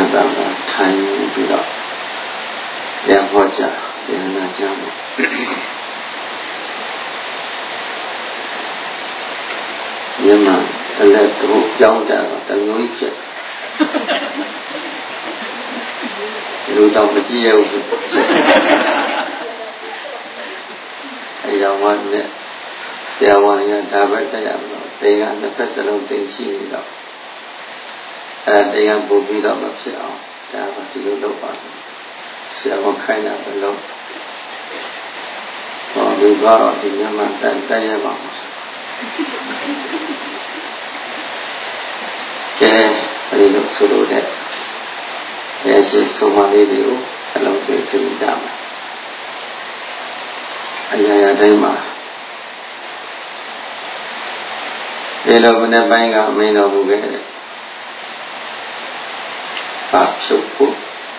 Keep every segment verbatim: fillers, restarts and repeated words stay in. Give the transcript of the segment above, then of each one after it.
တာကထိုင်ပြီးတော့ပြန်ဟောကြပြန်လာကြမယ်မြန်မာတလက်တို့ကြောင်းတာတမျိုးဖြစ်လူတော့မကြည့်ရဘူးအဲရောဝတ်နဲ့ဆရာဝန်ကဒါပဲတရားလို့တရားနှစ်ဖက်စလုံးသိရှိနေတော့အဲတရားပို့ပြီးတော့မဖြစ်အောင်ဒါကဒီလိုလုပ်ပါတယ်ဆရာဝန်ခိုင်းတာပဲလို့ဟောဒီကတော့ဒီမြန်မာတန်တရပါမယ်ကဲအဲဒီလိုဆိုလို့တဲ့ရဲ့ရှိသုံးပါးလေးတွေကိုအလုံးသိသိကြမယ်အရာရာတိုင်းမှာဒီလိုဘယ်နှပိုင်းကအမင်းတော်မူခဲ့တဲ့ပါဖြုတ်ဖို့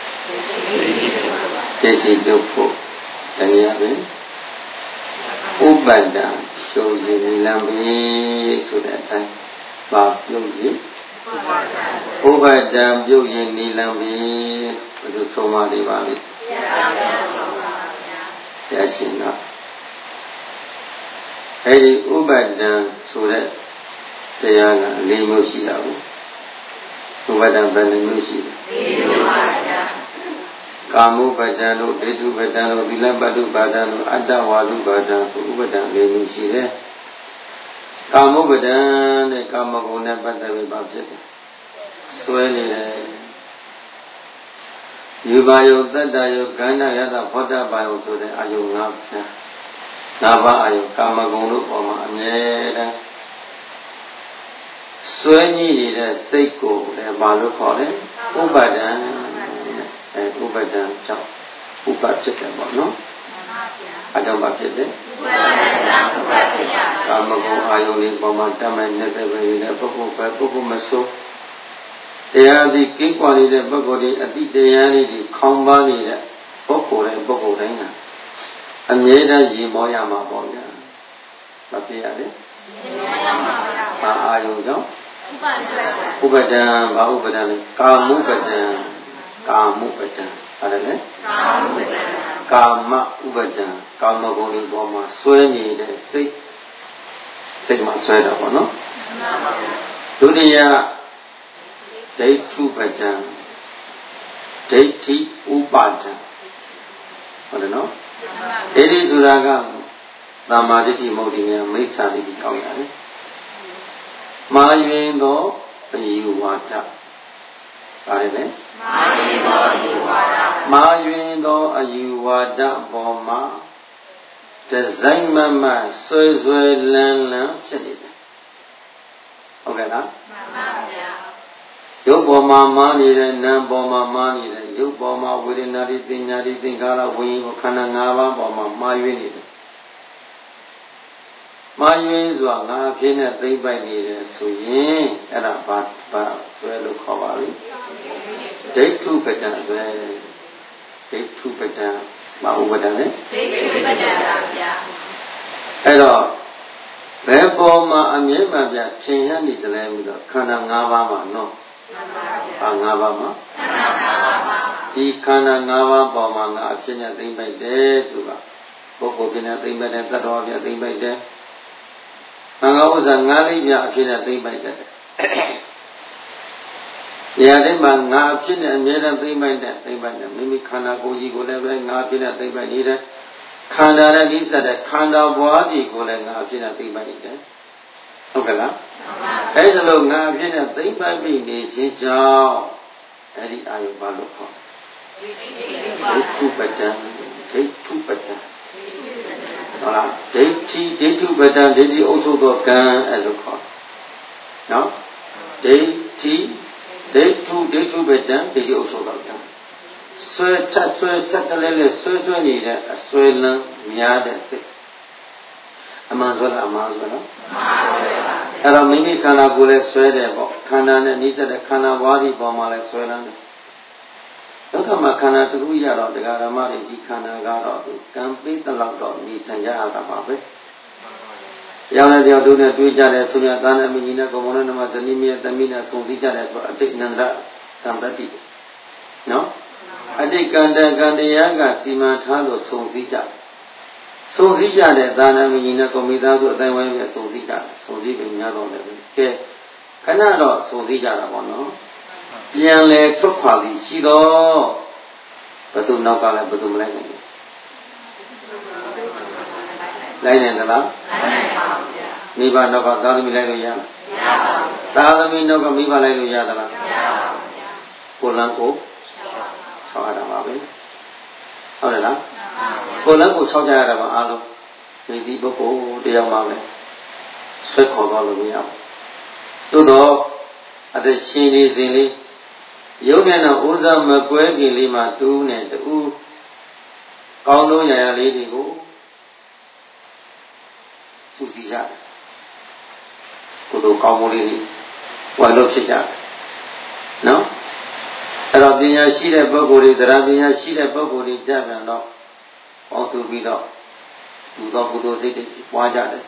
တည်ကြည်ပြုတ်ဖို့တရားပဲဥပဒ္ဒဖြုတ်ရည်လမ်းပြီဆိုတဲ့အတိုင်းပါပြုတ်ရည်ဥပဒ္ဒပြုတ်ရည်နီလမ်းပြီဘယ်လိုဆုံးမလေးပါလိမ့်တရားရှင်ကအဲဒီဥပဒ္ဒဆိုတဲ့တရားကလေးမျိုးရှိတာဘူးဥပဒ္ဒဘယ်နှမျိုးရှိလဲလေးမျိုးပါဗျာကာမုပဒံတို့ဒိဋ္ဌုပဒံတို့သီလပတ္တုပဒံတို့အတ္တဝါဒုပဒံဆိုဥပဒံလေးမျိုးရှိတယ်ကာမုပဒံနဲ့ကာမဂုဏ်နဲ့ပတ်သက်ပြီးပါဖြစ်တယ်ဆွဲနေတယ်ယူပါယုတတ္တယုကန္ဓယတဘောဓပါယုဆိုတဲ့အာယုငါးပါးငါးပါးအာယုကာမဂုဏ်တို့ပေါ်မှာအမြဲတမ်းဆွဲညှိနေတဲ့စိတ်ကိုလည်းဘာလို့ခေါ်လဲဥပါဒံအဲဥပါဒံကြောင့်ဥပဖြစ်တယ်ပေါ့နော်အကြောင်းပါဖြစ်တယ်ဥပါဒံကြောင့်ဥပဖြစ်ရကာမဂုဏ်အာယုလေးပေါ်မှာတတ်မဲ့နေတဲ့ပဲနဲ့ပုဂ္ဂိုလ်ပဲပုဂ္ဂိုလ်မဆိုးတရားဒီကိကွာနေတဲ့ပုဂ္ဂိုလ်တွေအတိတရားလေးတွေခေါင်းပါနေတဲ့ပုဂ္ဂိုလ်တိုင်းပုဂ္ဂိုလ်တိုင်းကအမြဲတမ်းရည်မောရမှာပေါ့ဗျာမပြရလေရည်မောရမှာပါအာယုကြောင့်ဥပဒံဘာဥပဒံလဲကာမုပဒံကာမုပဒံအဲ့ဒါလေကာမုပဒံကာမဥပဒံကာမဂုဏ်တွေပေါ်မှာဆွဲနေတဲ့စိတ်စိတ်မှာဆွဲတာပေါ့နော်ဒုတိယဒိဋ္ဌုပဒံဒိဋ္ဌိဥပါဒံဟုတ်တယ်နော်ဒိဋ္ဌိဆိုတာကသမာဓိဋ္ဌိမဟုတ်ဒီနဲ့မိစ္ဆာဒိဋ္ဌိကောင်းရတယ်မာယွင်သောအယူဝါဒပါတယ်လေမာယွင်သောအယူဝါဒမာယွင်သောအယူဝါဒပေါ်မှာဒီဇိုင်းမမဆွဲဆွဲလန်းလန်းဖြစ်နေတယ်ဟုတ်ကဲ့လားမှန်ပါဗျာရုပ်ပေါ်မှာမားနေတဲ့နာမ်ပေါ်မှာမားနေတဲ့ရုပ်ပေါ်မှာဝေဒနာတွေပညာတွေသင်္ခါရဝိညာဉ်ခန္ဓာ၅ပါးပေါ်မှာမာယွင်နေတယ်မာယွင်စွာငါအဖြစ်နဲ့သိမ့်ပိုက်နေတယ်ဆိုရင်အဲ့ဒါဘာဘာဆွဲလို့ခေါ်ပါလိမ့်ဒိဋ္ဌုပဒံဆွဲဒိဋ္ဌုပဒံဘာဥပဒံလဲဒိဋ္ဌုပဒံပါဗျာအဲ့တော့ဘယ်ပေါ်မှာအမြဲမှပြထင်ရနေတယ်လဲပြီးတော့ခန္ဓာ၅ပါးမှာနော်ဘာ၅ပါးမှာခန္ဓာ၅ပါးမှာဒီခန္ဓာ၅ပါးပေါ်မှာငါအဖြစ်နဲ့သိမ့်ပိုက်တယ်သူကပုဂ္ဂိုလ်ဖြစ်နေသိမ့်ပိုက်တယ်တတ္တဝါဖြစ်သိမ့်ပိုက်တယ်မင်္ဂဥစ္စာငါးလေးပြအဖြစ်နဲ့သိမ့်ပိုက်တယ်ဆရာတိမှာငါအဖြစ်နဲ့အမြဲတမ်းသိမ့်ပိုက်တယ်သိမ့်ပိုက်တယ်မိမိခန္ဓာကိုယ်ကြီးကိုလည်းပဲငါအဖြစ်နဲ့သိမ့်ပိုက်နေတယ်ခန္ဓာနဲ့လိစတဲ့ခန္ဓာဘွားကြီးကိုလည်းငါအဖြစ်နဲ့သိမ့်ပိုက်နေတယ်ဟုတ်ကဲ့လားအဲ့ဒါလို့ငါအဖြစ်နဲ့သိမ့်ပိုက်ပြီးနေခြင်းကြောင့်အဲ့ဒီအာယုဘာလို့ခေါ်ဒိဋ္ဌုပဒံဒိဋ္ဌုပဒံဟုတ်လားဒိဋ္ဌိဒိဋ္ဌုပဒံဒိဋ္ဌိအုပ်ချုပ်သောကံအဲ့လိုခေါ်နော်ဒိဋ္ဌိဒိဋ္ဌုဒိဋ္ဌုပဒံဒိဋ္ဌိအုပ်ချုပ်သောကံဆွဲထဆွဲထတလဲလဲဆွဲဆွဲနေတဲ့အဆွဲလန်းများတဲ့စိတ်အမှန်ဆိုလားအမှန်ဆိုလားအမှန်ပါပဲအဲ့တော့မိမိခန္ဓာကိုယ်လည်းဆွဲတယ်ပေါ့ခန္ဓာနဲ့နှိစတဲ့ခန္ဓာဝါးဒီပေါ်မှာလည်းဆွဲလန်းတယ်ဒုက္ခမှာခန္ဓာတစ်ခုရတော့တရားဓမ္မတွေဒီခန္ဓာကတော့ကံပေးတလောက်တော့နေထိုင်ကြရတာပါပဲ။ရောင်းတဲ့တရားတို့နဲ့တွေ့ကြတဲ့ဆိုရသားနဲ့မကြီးနဲ့ကောင်မနဲ့နမဇနီးမြတ်သမီးနဲ့ဆုံစည်းကြတဲ့ဆိုအတိတ်နန္ဒကံတတိနော်အတိတ်ကံတကံတရားကစီမံထားလို့စုံစည်းကြစုံစည်းကြတဲ့သာနာမကြီးနဲ့ကွန်ပျူတာဆိုအတိုင်းဝိုင်းပဲစုံစည်းကြစုံစည်းပြီးများတော့လည်းကဲခဏတော့စုံစည်းကြတာပေါ့နော်ပြန်လဲထွက်ခွာပြီးရှိတော့ဘယ်သူနောက်ကလည်းဘယ်သူမလိုက်နိုင်ဘူးလိုက်နိုင်သလားမိဘနောက်ကသာသမီလိုက်လို့ရလားမရပါဘူးသာသမီနောက်ကမိဘလိုက်လို့ရသလားမရပါဘူးကိုလန်းကိုဆောက်ရတာပါပဲဟုတ်တယ်လားကိုလန်းကိုဆောက်ကြရတာပါအားလုံးဒီဒီပုဂ္ဂိုလ်တယောက်မှပဲဆွဲခေါ်သွားလို့မရဘူးသို့တော့အတရှင်နေစဉ်လေးရုပ်မျက်နှာဥစ္စာမကွဲခင်လေးမှာတူးနဲ့တူးကောင်းလုံးရရလေးတွေကိုစုစည်းကြတယ်ကိုယ်တို့ကောင်းမှုလေးတွေဝယ်လို့ဖြစ်ကြတယ်နော်အဲ့တော့ပညာရှိတဲ့ပုဂ္ဂိုလ်တွေတရားပညာရှိတဲ့ပုဂ္ဂိုလ်တွေကြပြန်တော့ပေါင်းစုပြီးတော့သူတော်ကုသိုလ်စိတ်တွေပွားကြတယ်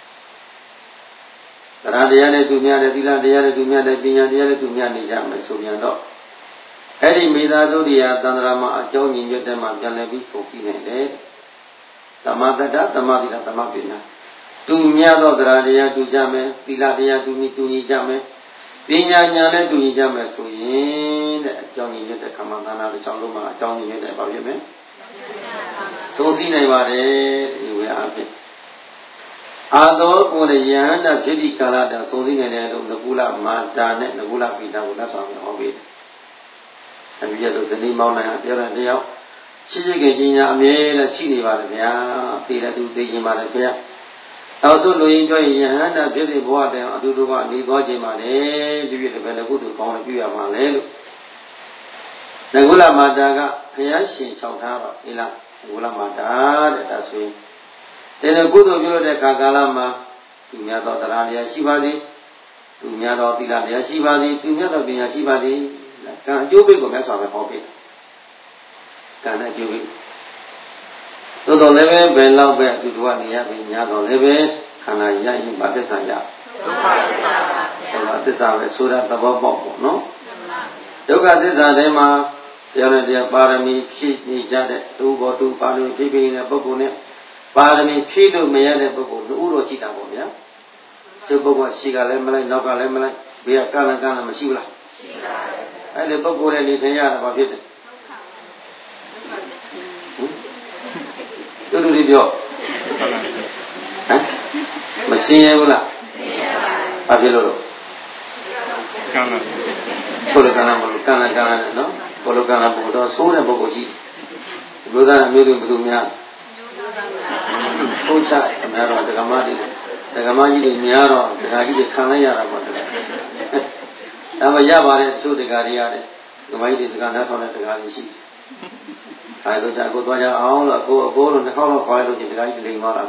တရားတရားနဲ့သူများတဲ့သီလတရားနဲ့သူများတဲ့ပညာတရားနဲ့သူများနေကြမယ်ဆိုပြန်တော့အဲ့ဒီမိသားစုတရားသန္တရာမှာအကြောင်းညီညွတ်တဲ့မှာပြန်လည်ပြီးဆုံးစည်းနိုင်တယ်သမတ္တသမသီလသမပညာသူများသောတရားတရားသူကြမယ်သီလတရားသူညီသူညီကြမယ်ပညာဉာဏ်နဲ့တူညီကြမယ်ဆိုရင်တဲ့အကြောင်းညီညွတ်တဲ့ခမသနာတစ်ချောင်းလုံးမှာအကြောင်းညီညွတ်တဲ့ဘာဖြစ်မလဲဆုံးစည်းနိုင်ပါတယ်ဒီဝေအားဖြင့်အာသောကိုယ်ရဟန္တာဖြစ်ဒီကာလတံဆုံးစည်းနိုင်တယ်လို့ငကုလမာတာနဲ့ငကုလပိတာကိုလက်ဆောင်ဟောပေးတယ်အပြည့်တို့ဇနီးမောင်းနိုင်အောင်ပြောတဲ့တယောက်ရှိရှိကကြီးညာအမြဲတမ်းရှိနေပါလေဗျာသိတဲ့သူသိခြင်းပါလေဗျာနောက်ဆုံးလူရင်းပြောရင်ယဟန္တာဖြစ်တဲ့ဘဝတည်းအတူတူကနေသွားခြင်းပါလေဒီပြည့်လည်းပဲကုသိုလ်ကောင်းလည်းပြုရမှာလေလို့ငကုလမာတာကဘုရားရှင်၆ထားပါပြီလားငကုလမာတာတဲ့ဒါဆိုရင်ဒီကုသိုလ်ပြုတဲ့ခါကာလမှာသူများသောတရားတရားရှိပါသည်သူများသောသီလတရားရှိပါသည်သူများသောပညာရှိပါသည်ကံအကျိုးပေးကိုမြတ်စွာဘုရားဟောပေးကံနဲ့အကျိုးပေးသို့တော်လည်းပဲဘယ်လောက်ပဲအတူတူကနေရပြီညာတော်လည်းပဲခန္ဓာရရင်ဗာသစ္စာရဒုက္ခသစ္စာပါဗျာသစ္စာပဲဆိုတာသဘောပေါက်ပေါ့နော်ဒုက္ခသစ္စာထဲမှာတရားနဲ့တရားပါရမီဖြည့်နေကြတဲ့တူဘောတူပါရမီဖြည့်ပြီးနေတဲ့ပုဂ္ဂိုလ်နဲ့ပါရမီဖြည့်လို့မရတဲ့ပုဂ္ဂိုလ်လူဦးတော့ရှိတာပေါ့ဗျာစိတ်ပုဂ္ဂိုလ်ရှိကလည်းမလိုက်နောက်ကလည်းမလိုက်ဘေးကကလန်ကလန်မရှိဘူးလားရှိပါတယ်အဲ့ဒီပုဂ္ဂိုလ်ရဲ့နေထိုင်ရတာဘာဖြစ်တယ်တူတူလေးပြောဟမ်မရှင်းရဘူးလားရှင်းရပါဘူးဘာဖြစ်လို့လဲကံလားဘုလိုကံလားဘုလိုကံလားကံလားနော်ဘုလိုကံလားဘုတော့ဆိုးတဲ့ပုဂ္ဂိုလ်ရှိဘုရားအမျိုးတွေဘယ်သူများဟုတ်ချအများတော့ဒကမတွေဒကမကြီးတွေများတော့ဒကာကြီးတွေခံလိုက်ရတာပေါ့တဲ့ဒါမှရပါတယ်တချို့ဒကာတွေရတယ်ဒကမကြီးတွေစကားနားထောင်တဲ့ဒကာတွေရှိအဲဒါကြောင့်ကိုသွားကြအောင်လို့ကိုအကိုလို့နှစ်ခေါက်လောက်ခေါ်လိုက်လို့ဒီဒကာကြီးလိမ်သွားတာ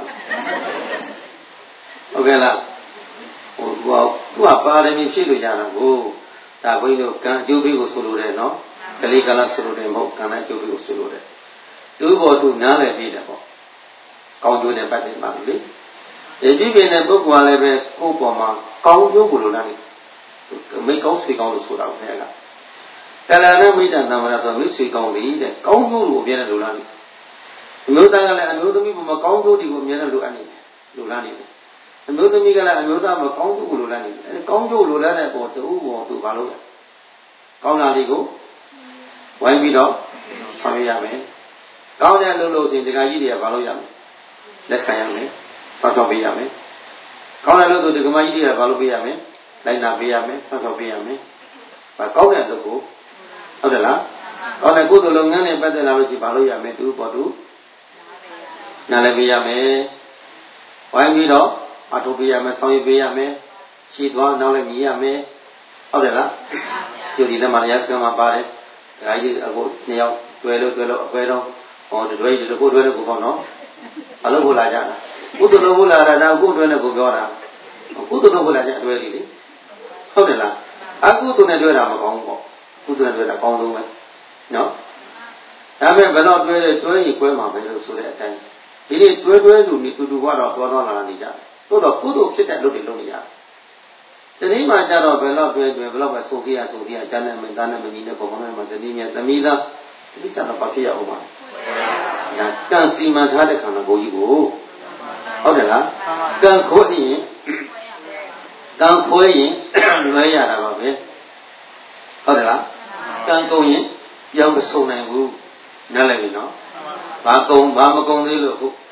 ဟုတ်ကဲ့လားဟိုသူကသူကပါရမီဖြည့်လို့ရတာကိုဒါဘုန်းကြီးတို့ကံအကျိုးပေးကိုဆိုလိုတယ်နော်ကလေးကလာဆိုလိုတယ်မဟုတ်ကံနဲ့အကျိုးပေးကိုဆိုလိုတယ်သူ့ဘောသူနားလည်ပြီးတယ်ပေါ့ကောင်းကျိုးနဲ့ပတ်သက်ပါလေဒီပြည့်ပြည့်တဲ့ပုဂ္ဂိုလ်ကလည်းပဲကိုယ့်ပေါ်မှာကောင်းကျိုးကိုလိုလားနေမိကောင်းဆွေကောင်းလို့ဆိုတာကိုခင်ဗျာကလရမိတ္တသမ္မာရဆိုမိဆွေကောင်းပြီတဲ့ကောင်းကျိုးကိုအမြဲတမ်းလိုလားနေအမျိုးသားကလည်းအမျိုးသမီးပေါ်မှာကောင်းကျိုးတွေကိုအမြဲတမ်းလိုအပ်နေတယ်လိုလားနေတယ်အမျိုးသမီးကလည်းအမျိုးသားမှာကောင်းကျိုးကိုလိုလားနေတယ်အဲကောင်းကျိုးလိုလားတဲ့ပေါ်တူပေါ်သူဘာလို့လဲကောင်းတာတွေကိုဝိုင်းပြီးတော့ဆောင်ရွက်ရမယ်ကောင်းတဲ့လို့လို့ဆိုရင်ဒကာကြီးတွေကဘာလို့ရမလဲလက်ခံရမယ်စောင့်ရှောက်ပေးရမယ်ကောင်းတဲ့လို့ဆိုဒကာမကြီးတွေကဘာလို့ပေးရမလဲလိုက်နာပေးရမယ်စောင့်ရှောက်ပေးရမယ်ဘာကောင်းတဲ့လို့ကိုဟုတ်တယ်လားကောင်းတဲ့ကုသိုလ်လုပ်ငန်းနဲ့ပတ်သက်လာလို့ရှိရင်ဘာလို့ရမလဲတူပေါ်တူနားလည်းပေးရမယ်ဝိုင်းပြီးတော့အထုပ်ပေးရမယ်ဆောင်ရွက်ပေးရမယ်ရှည်သွားနောက်လည်းညီရမယ်ဟုတ်တယ်လားကျိုးဒီလက်မှာရစကမှာပါတယ်ဒကာကြီးအခုနှစ်ယောက်တွဲလို့တွဲလို့အကွဲတော့ဟောတွဲကြီးတခုတွဲလို့ကိုပေါ့နော်အလုပ်ဖို့လာကြတာကုသိုလ်လုပ်ဖို့လာတာဒါကုတွဲနဲ့ကိုပြောတာကုသိုလ်လုပ်ဖို့လာကြအတွဲလေးလေဟုတ်တယ်လားအကုသိုလ်နဲ့တွဲတာမကောင်းဘူးပေါ့ကုသိုလ်နဲ့တွဲတာကောင်းဆုံးပဲနော်ဒါပေမဲ့ဘယ်တော့တွဲလဲတွဲရင်ကွဲမှာပဲလို့ဆိုတဲ့အတိုင်းဒီနေ့တွဲတွဲလူနေတူတူကတော့တော်တော်လာလာနေကြတယ်သို့တော့ကုသိုလ်ဖြစ်တဲ့လုပ်တွေလုပ်နေရတယ်တတိမှာကြတော့ဘယ်တော့တွေ့တွေ့ဘယ်တော့ပဲစိုးစီရစိုးစီရကျမ်းနဲ့မင်းသားနဲ့မကြီးနဲ့ကိုမောင်နဲ့မစတိမြတ်သမီးသားဒီကြတော့ဘာဖြစ်ရအောင်ပါဒါကံစီမံထားတဲ့ခန္ဓာကိုယ်ကြီးကိုဟုတ်တယ်လားကံခိုးရင်ကံခွဲရင်လွဲရတာပါပဲဟုတ်တယ်လားကံကုန်ရင်ပြောင်းမဆုံးနိုင်ဘူးနားလည်ပြီနော်ဘာကုန်ဘာမကုန်သေးလို့ဟုတ်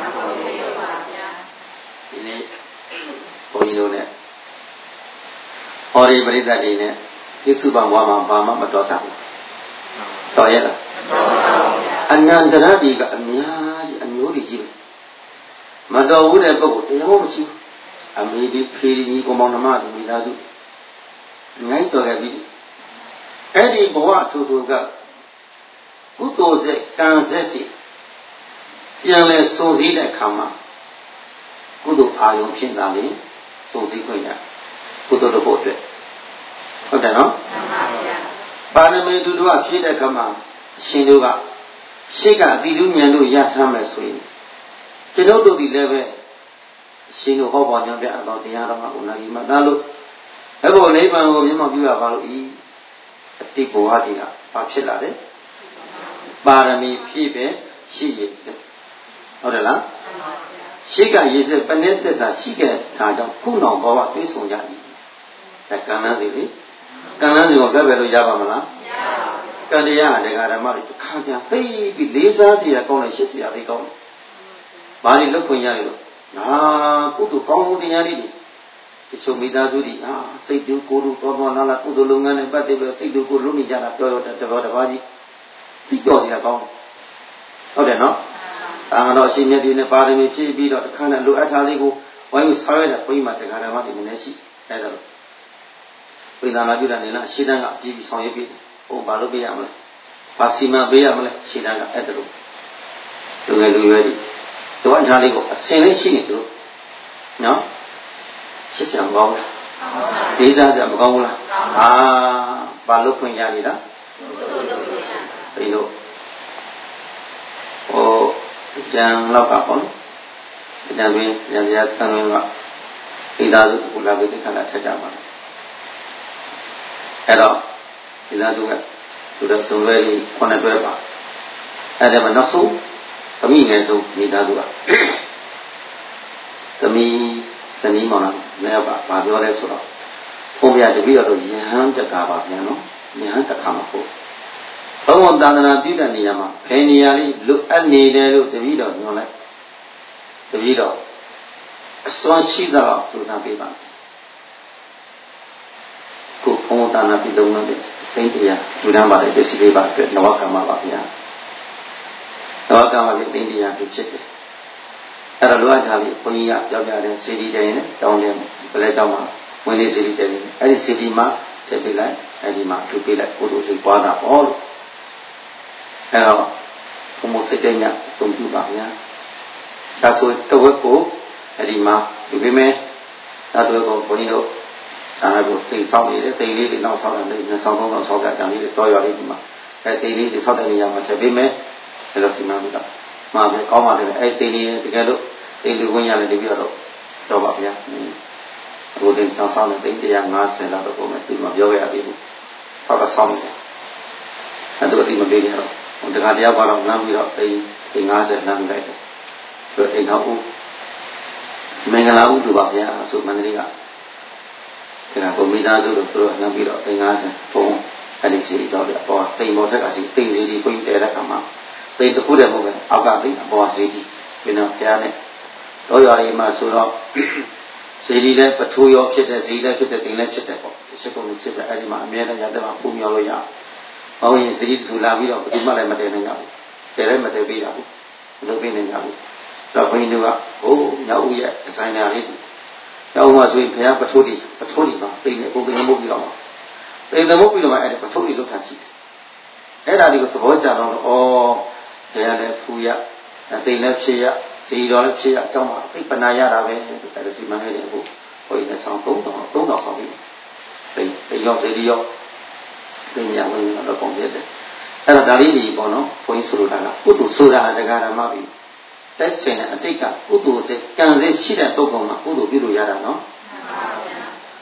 ဒီနေ့ဘုန်းကြီးတို့နဲ့ဟောဒီပရိသတ်တွေနဲ့ဒီစုပံဘွားမှာဘာမှမတော်စားဘူးတော်ရဲ့လားအနန္တရတိကအများကြီးအမျိုးကြီးကြီးမတော်ဘူးတဲ့ပုဂ္ဂိုလ်တရားမှမရှိဘူးအမေဒီဖေဒီကြီးကောင်မောင်နှမတို့မိသားစုငိုင်းတော်ခဲ့ပြီအဲ့ဒီဘဝထူထူကကုသိုလ်စိတ်ကံစိတ်ပြန်လဲစုံစည်းတဲ့အခါမှာကုသိုလ်အာယုံဖြစ်လာရင်စုံစည်းခွင့်ရကုသိုလ်တို့ဖို့အတွက်ဟုတ်တယ်နော်ပါရမီတူတို့ကဖြည့်တဲ့အခါမှာအရှင်တို့ကရှေ့ကအတိလူဉာဏ်တို့ရထားမယ်ဆိုရင်ကျွန်ုပ်တို့ဒီလည်းပဲအရှင်တို့ဟောပေါ်ညွှန်ပြအတော်တရားတော်မှာကိုနာရီမှသားလို့အဲ့ပေါ်နိဗ္ဗာန်ကိုမြတ်မောပြုရပါလို့ဤအတိဘဝတည်းကဘာဖြစ်လာလဲပါရမီဖြည့်ပဲရှိရစေဟုတ်တယ်လားရှေ့ကရည်စက်ပဏိသစ္စာရှိခဲ့တာကြောင့်ခုနောက်ဘဝတွေးဆောင်ကြပြီဒါကံလန်းစီလေကံလန်းစီကိုပြတ်ပဲလို့ရပါမလားမရပါဘူးကံတရားဒကာဓမ္မတွေတစ်ခါပြန်သိပြီးလေးစားစီရကောင်းတယ်ရှစ်စီရလေးကောင်းတယ်ဘာလို့လွတ်ခွင့်ရလဲလို့ဟာကုသိုလ်ကောင်းမှုတရားတွေတချို့မိသားစုတွေဟာစိတ်တူကိုယ်တူတော်တော်လာလာကုသိုလ်လုပ်ငန်းနဲ့ပတ်သက်ပြီးစိတ်တူကိုယ်လုံးနေကြတာပြောရတဲ့တဘောတပါးကြီးသိကြော်စီရကောင်းဟုတ်တယ်နော်အာတော်ရှိမြတ်ဒီနဲ့ပါရမီဖြည့်ပြီးတော့တစ်ခါနဲ့လိုအပ်တာလေးကိုဝိုင်းဝဆောက်ရတဲ့ဘုရားမှာတရားဓမ္မတွေနည်းနည်းရှိအဲဒါလို့ဝိသနာပြုတဲ့နေလားရှင်းတန်းကပြီးပြီးဆောင်ရွက်ပြီးဟိုဘာလို့ပေးရမလဲဘာစီမံပေးရမလဲရှင်းတန်းကအဲ့ဒါလို့လူငယ်လူရွယ်တွေလိုအပ်တာလေးကိုအစင်လေးရှိနေတို့နော်ရှင်းစရာမကောင်းဘူးဒေသစရာမကောင်းဘူးလားအာဘာလို့ဖွင့်ရနေတာပြီးတော့ဟိုကျန်လောက်ကပေါ့နော်ကျန်ပြီးရန်ရစံဝင်ကဒီသားစုကိုလာပြီးခဏထက်ကြပါအဲ့တော့ဒီသားစုကသူတို့စုံလွဲကြီးခုနှစ်တွဲပါအဲ့ဒါမှနောက်ဆုံးသမီးငယ်ဆုံးဒီသားစုကသမီးဇနီးမောင်နှံလည်းပါဘာပြောလဲဆိုတော့ဘုရားတပည့်တော်ယဟန်တကာပါဗျာနော်ယဟန်တကာမှာပို့ဘုံသာသနာပြုတဲ့နေရာမှာဖယ်နေရာလေးလွတ်အပ်နေတယ်လို့တပည့်တော်ညွှန်လိုက်တပည့်တော်အစွမ်းရှိသောသူသားပေးပါကိုဘုံသာသနာပြုလုပ်တဲ့သိတရားလူတန်းပါတဲ့ပစ္စည်းလေးပါအတွက်နဝကမ္မပါဗျာနဝကမ္မလေးသိတရားဖြစ်ဖြစ်တယ်အဲ့တော့လောကသားလေးဘုန်းကြီးကပြောပြတယ်စီဒီတယ်နဲ့တောင်းတယ်ဘယ်လဲတောင်းမှာဝင်နေစီဒီတယ်အဲ့ဒီစီဒီမှာထည့်ပေးလိုက်အဲ့ဒီမှာထူပေးလိုက်ကိုတို့စိတ်ပွားတာပေါ့လို့အဲ့တော့ဘုံမစိတ်တဲ့ညတုံပြပါဗျာသာဆိုတဝက်ကိုအဲ့ဒီမှာဒီပေမဲ့သာတော့ကိုဘုန်းကြီးတို့သာကိုသိဆောင်နေတယ်တိမ်လေးတွေနောက်ဆောင်တယ်နှစ်ဆောင်သုံးဆောင်ဆောက်ကြတယ်လေးတွေတော်ရလေးဒီမှာအဲ့တိမ်လေးတွေဆောက်တဲ့နေရာမှာထည့်ပေးမယ်အဲ့လိုစီမံပြီးတော့မှာပဲကောင်းပါတယ်အဲ့တိမ်လေးတကယ်လို့တိမ်လူဝင်ရတယ်တပြီးတော့တော့ပါဗျာဘုရင်ဆောင်ဆောင်တဲ့တိမ်one fiftyလောက်တော့ပုံမဲ့သူမပြောရသေးဘူးဆောက်တော့ဆောက်နေတယ်အဲ့ဒါတိမ်မပေးရတော့တခါတယောက်ကတော့လမ်းပြီးတော့တိမ်တိမ်fiftyလမ်းပြီးလိုက်တယ်ဆိုအိမ်တော်ဦးမင်္ဂလာဦးတူပါဗျာဆိုမန္တလေးကဒါကကိုမိသားစုတို့သူတို့လမ်းပြီးတော့တိမ်fiftyဘုံအဲ့ဒီစီတော့တဲ့အပေါ်တိမ်ပေါ်ထက်ကစီတိမ်စီဒီပြင်တဲတဲ့အခါမှာတိမ်တစ်ခုတည်းမဟုတ်ပဲအောက်ကတိမ်အပေါ်စီဒီဘယ်တော့ဖျားနဲ့တော့ရွာရီမှာဆိုတော့စီဒီလည်းပထူရောဖြစ်တဲ့စီလည်းဖြစ်တဲ့တိမ်လည်းဖြစ်တဲ့ပေါ့ဒီချက်ကုန်ဖြစ်တဲ့အဲ့ဒီမှာအမြဲတမ်းရတဲ့မှာပုံမြော်လို့ရအောင်ဟောရင်စီဒီသူလာပြီးတော့ဒီမှလည်းမတည်နိုင်ကြဘူးတည်လည်းမတည်ပေးရဘူးမလုပ်ပေးနိုင်ကြဘူးတော့ဘုန်းကြီးတို့ကဟိုညောက်ဦးရဲ့ဒီဇိုင်နာလေးညောက်ဦးမှာဆိုရင်ဘုရားပထူတီပထူတီမှာတိမ်နဲ့ပုံကင်းမှုပြီးတော့မှာတိမ်သမုတ်ပြီးတော့မှအဲ့ဒီပထူတီလောက်ထားရှိတယ်အဲ့ဒါတွေကိုသဘောကျတော့ဩဘုရားလည်းဖူရတိမ်လည်းဖြစ်ရစီတော်လည်းဖြစ်ရအကြောင်းပါသိပနာရတာပဲအဲ့ဒါစီမံခဲ့တယ်အခုဘုန်းကြီးနဲ့ဆောင်သုံးဆောင်သုံးဆောင်ဆောင်ပြီးတိမ်တိမ်ရောစီဒီရောတိမ်ရဝင်တော့ပုံပြတယ်အဲ့တော့ဒါလေးကြီးပေါ့နော်ဘုန်းကြီးဆိုလိုတာကကုသိုလ်ဆိုတာတရားဓမ္မပြီးတက်စင်တဲ့အတိတ်ကကုသိုလ်စိတ်ကံစိတ်ရှိတဲ့ပုဂ္ဂိုလ်မှာကုသိုလ်ပြုလို့ရတာနော်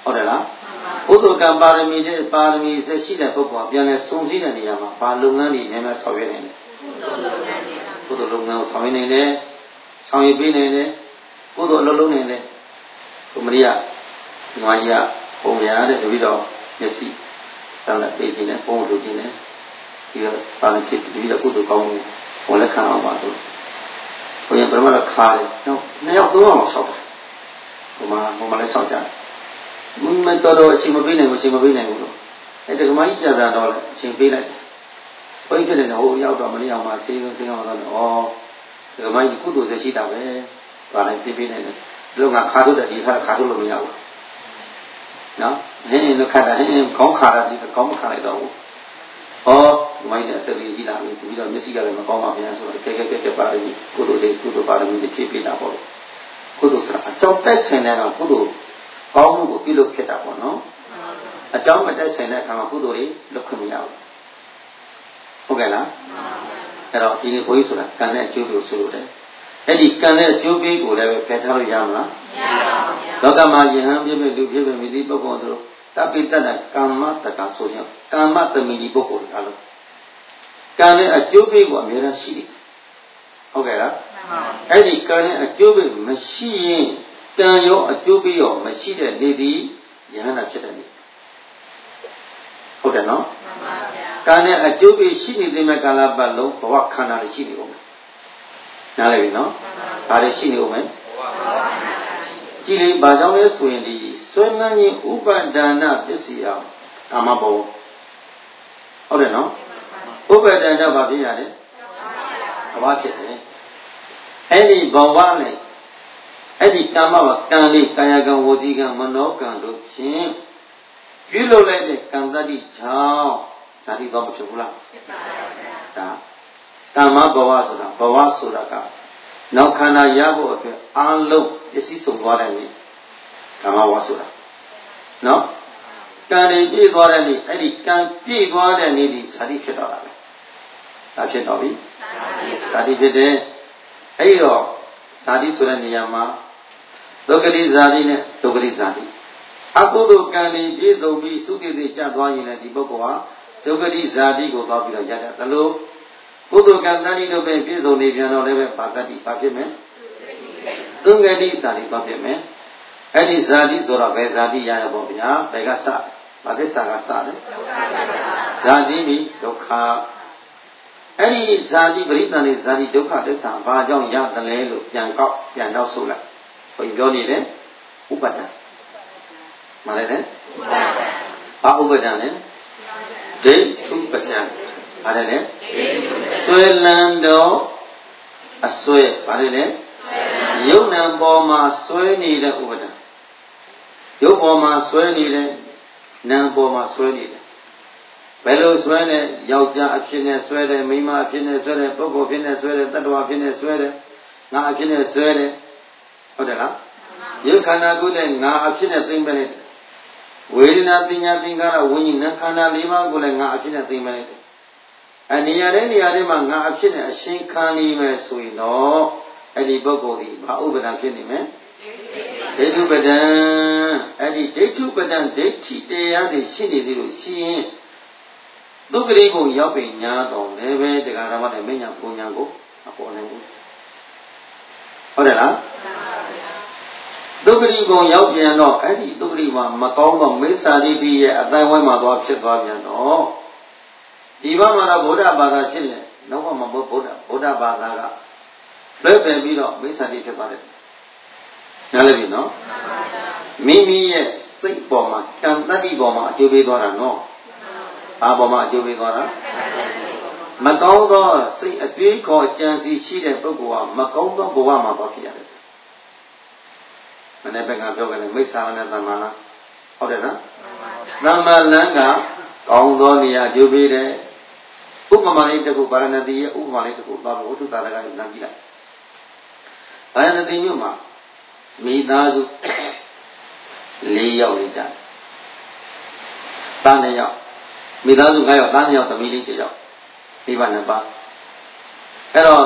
ဟုတ်တယ်လားကုသိုလ်ကံပါရမီတဲ့ပါရမီဆက်ရှိတဲ့ပုဂ္ဂိုလ်ကပြန်လဲစုံစည်းတဲ့နေရာမှာဘာလုပ်ငန်းတွေများများဆောင်ရွက်နေလဲကုသိုလ်လုပ်ငန်းကိုဆောင်ရွက်နေတယ်ဆောင်ရွက်ပေးနေတယ်ကုသိုလ်အလုပ်လုပ်နေတယ်ကိုမရိယငွားရပုံရတဲ့တပည့်တော်မျက်စိတန်လက်ပေးခြင်းနဲ့ပုံလို့ခြင်းနဲ့ပြီးတော့ပါဠိဖြစ်ပြီးတော့ကုသိုလ်ကောင်းမှုဝင်လက်ခံအောင်ပါတော့ဘုရားပရမတ်ခါတယ်နော်နှစ်ယောက်သုံးယောက်လောက်ဆောက်တယ်ဟိုမှာဟိုမှာလည်းဆောက်ကြတယ်မတော်တော့အချိန်မပေးနိုင်ဘူးအချိန်မပေးနိုင်ဘူးလို့အဲတက္ကမကြီးပြပြတော့အချိန်ပေးလိုက်တယ်ဘုန်းကြီးဖြစ်တယ်ဟိုရောက်တော့မနေ့အောင်မှဆေးလုံးဆေးအောင်တော့ဩတက္ကမကြီးကုသိုလ်ဆက်ရှိတာပဲပါလိုက်ပေးပေးနိုင်တယ်လူကခါထုတ်တယ်ဒီခါခါထုတ်လို့မရဘူးနော်ဟင်းတို့ခါတာဟင်းခေါင်းခါတာဒီခေါင်းမခါလိုက်တော့ဘူးဟောမိုက်တဲ့အတ္တကြီးကြီးလာပြီပြီးတော့မျက်စိကလည်းမကောင်းပါဗျာဆိုတော့ကဲကဲကဲကဲပါရမီကုသိုလ်တွေကုသိုလ်ပါရမီတွေဖြည့်ပေးတာပေါ့ကုသိုလ်ဆိုတာအကြောင်းတိုက်ဆိုင်တဲ့ကကုသိုလ်ကောင်းမှုကိုပြုလုပ်ဖြစ်တာပေါ့နော်အကြောင်းမတိုက်ဆိုင်တဲ့အခါမှာကုသိုလ်တွေလုပ်ခွင့်မရဘူးဟုတ်ကဲ့လားအဲ့တော့ဒီနေ့ဘုန်းကြီးဆိုတာကံနဲ့အကျိုးကိုဆိုလို့တယ်အဲ့ဒီကံနဲ့အကျိုးပေးကိုလည်းဖယ်ထားလို့ရမလားမရပါဘူးလောကမှာယဟန်ပြည့်ပြည့်လူပြည့်ပြည့်မိသည့်ပုဂ္ဂိုလ်တို့တပိတ္တနာကာမတက္ကဆိုရင်ကာမတမိဒီပုဂ္ဂိုလ်အားလုံးကံနဲ့အကျိုးပေးကိုအမြဲတမ်းရှိတယ်ဟုတ်ကဲ့လားအဲ့ဒီကံနဲ့အကျိုးပေးမရှိရင်ကံရောအကျိုးပေးရောမရှိတဲ့နေ့ဒီယဟန္တာဖြစ်တဲ့နေ့ဟုတ်တယ်နော်မှန်ပါဗျာကံနဲ့အကျိုးပေးရှိနေတဲ့မဲ့ကာလပတ်လုံးဘဝခန္ဓာတွေရှိနေဦးမယ်နားလည်ပြီနော်ဒါတွေရှိနေဦးမယ်ဘဝခန္ဓာကြည်လေဘာကြောင့်လဲဆိုရင်ဒီဆွေးနွေးခြင်းဥပဒါနပစ္စည်းအောင်ကာမဘဝဟုတ်တယ်နော်ဥပဒါနကြောင့်ဘာဖြစ်ရလဲဘဝဖြစ်တယ်အဲ့ဒီဘဝနဲ့အဲ့ဒီကာမဘကံလေးကာယကံဝစီကံမနောကံတို့ဖြင့်ပြုလုပ်လိုက်တဲ့ကံတတ္တိကြောင့်ဇာတိတော့မဖြစ်ဘူးလားဖြစ်ပါဘူးဒါကာမဘဝဆိုတာဘဝဆိုတာကနောက်ခန္ဓာရဖို့အတွက်အာလုံးပစ္စည်းစုံသွားတဲ့နေ့ကာမဘဝဆိုတာနော်ကံတွေပြည့်သွားတဲ့နေ့အဲ့ဒီကံပြည့်သွားတဲ့နေ့ဒီဇာတိဖြစ်တော့တာပဲဒါဖြစ်တော့ပြီဇာတိဖြစ်တယ်အဲ့ဒီတော့ဇာတိဆိုတဲ့နေရာမှာဒုက္ခတိဇာတိနဲ့ဒုက္ခတိဇာတိအကုသိုလ်ကံတွေပြည့်စုံပြီးသုတိတိကျသွားရင်လည်းဒီပုဂ္ဂိုလ်ဟာဒုက္ခတိဇာတိကိုသွားပြီးတော့ရတတ်တယ်လို့ကုသိုလ်ကံတဏှိတို့ပဲပြည့်စုံနေပြန်တော့လည်းပဲပါတ္တိပါဖြစ်မယ်သုဂတိဇာတိသွားဖြစ်မယ်အဲ့ဒီဇာတိဆိုတော့ဘယ်ဇာတိရရပေါ့ဗျာဘယ်ကစဘာသစ္စာကစတယ်ဇာတိမိဒုက္ခအဲ့ဒီဇာတိပရိသန္တိဇာတိဒုက္ခသစ္စာဘာကြောင့်ရတယ်လဲလို့ပြန်ကောက်ပြန်တော့ဆိုလိုက်ဘုရားပြောနေတယ်ဥပဒံမလဲနဲ့ဘာဥပဒံလဲဒိဋ္ဌုပဒံဘာလဲလဲဆွဲလန်းတော့အဆွဲဘာလဲလဲယုတ်နံပေါ်မှာဆွဲနေတဲ့ဥပဒံယုတ်ပေါ်မှာဆွဲနေတဲ့နံပေါ်မှာဆွဲနေတယ်ဘယ်လိုဆွဲလဲယောက်ျားအဖြစ်နဲ့ဆွဲတယ်မိန်းမအဖြစ်နဲ့ဆွဲတယ်ပုဂ္ဂိုလ်ဖြစ်နဲ့ဆွဲတယ်တ attva ဖြစ်နဲ့ဆွဲတယ်ငါအဖြစ်နဲ့ဆွဲတယ်ဟုတ်တယ်လားယုတ်ခန္ဓာကိုယ်နဲ့ငါအဖြစ်နဲ့သိမ့်ပဲလိုက်ဝေဒနာပညာသင်္ခါရဝိညာဉ်ခန္ဓာ၄ပါးကိုလည်းငါအဖြစ်နဲ့သိမ့်ပဲလိုက်တယ်အဲနေရာတိုင်းနေရာတိုင်းမှာငါအဖြစ်နဲ့အရှင်းခံနေမယ်ဆိုရင်တော့အဲ့ဒီပုဂ္ဂိုလ်ဒီဘာဥပဒံဖြစ်နေမယ်ဒိဋ္ဌုပဒံအဲ့ဒီဒိဋ္ဌုပဒံဒိဋ္ဌိတရားတွေရှိနေသေးလို့ရှိရင်ဒုက္ခရိကိုရောက်ပြီညာတော်လည်းပဲတရားဓမ္မနဲ့မညာပုံညာကိုအပေါ်နိုင်ဘူးဟုတ်တယ်လားဒုက္ခရိကိုရောက်ပြန်တော့အဲ့ဒီဒုက္ခရိမှာမကောင်းသောမိစ္ဆာဒိဋ္ဌိရဲ့အတိုင်းဝိုင်းမှာသွားဖြစ်သွားပြန်တော့ဒီဘက်မှာတော့ဗုဒ္ဓဘာသာဖြစ်နေနောက်ဘက်မှာဗုဒ္ဓဗုဒ္ဓဘာသာကလွဲပယ်ပြီးတော့မိစ္ဆာဒိဋ္ဌိဖြစ်သွားတယ်နားလည်ပြီနော်မိမိရဲ့စိတ်ပေါ်မှာကံတတ္တိပေါ်မှာအကျိုးပေးသွားတာနော်ဘာပေါ်မှာအကျိုးပေးသွားတာမကောင်းသောစိတ်အတွေးခေါ်ကြံစီရှိတဲ့ပုဂ္ဂိုလ်ဟာမကောင်းသောဘဝမှာသွားဖြစ်ရတယ်မနေ့ကပြောခဲ့တဲ့မိစ္ဆာနဲ့သမ္မာလားဟုတ်တယ်နော်သမ္မာလန်းကကောင်းသောနေရာအကျိုးပေးတယ်ဥပမာလေးတစ်ခုဗာရဏသီရဲ့ဥပမာလေးတစ်ခုသွားပြီးဝတ္ထုတာရကကိုနားကြည့်လိုက်ဗာရဏသီမြို့မှာမိသားစု၄ယောက်နေကြတာနှစ်ယောက်မိသားစု၅ယောက်သားနှစ်ယောက်သမီးလေးတစ်ယောက်မိဘနှစ်ပါးအဲ့တော့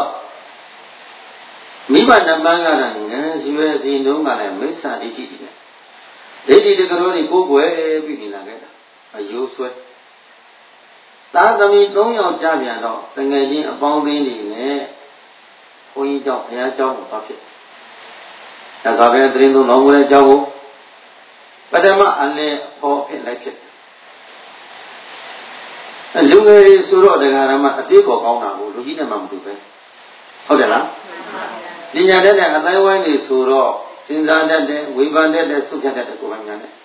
မိဘနှစ်ပါးကလည်းငယ်ရွယ်စဉ်တုန်းကလည်းမိစ္ဆာဒိဋ္ဌိတွေနဲ့ဒိဋ္ဌိတကရောဒီကိုယ်ွယ်ပြီးနေလာခဲ့တာအယိုးဆွဲသာသမီသုံးယောက်ကြပြန်တော့တငယ်ချင်းအပေါင်းအသင်းတွေနဲ့ဘုန်းကြီးကြောင့်ဘုရားကျောင်းကိုသွားဖြစ်တယ်ဒါဆိုပဲတရင်သုံးတော်မူတဲ့အကြောင်းကိုပထမအလင်းအဖို့ဖြစ်လိုက်ဖြစ်လူငယ်တွေဆိုတော့တရားဓမ္မအသေးပေါ်ကောင်းတာကိုလူကြီးနဲ့မှမတူပဲဟုတ်တယ်လားပညာတတ်တဲ့အတိုင်းဝိုင်းတွေဆိုတော့စဉ်းစားတတ်တယ်ဝေဖန်တတ်တယ်စုဖြတ်တတ်တယ်ကိုယ်ပိုင်ညာနဲ့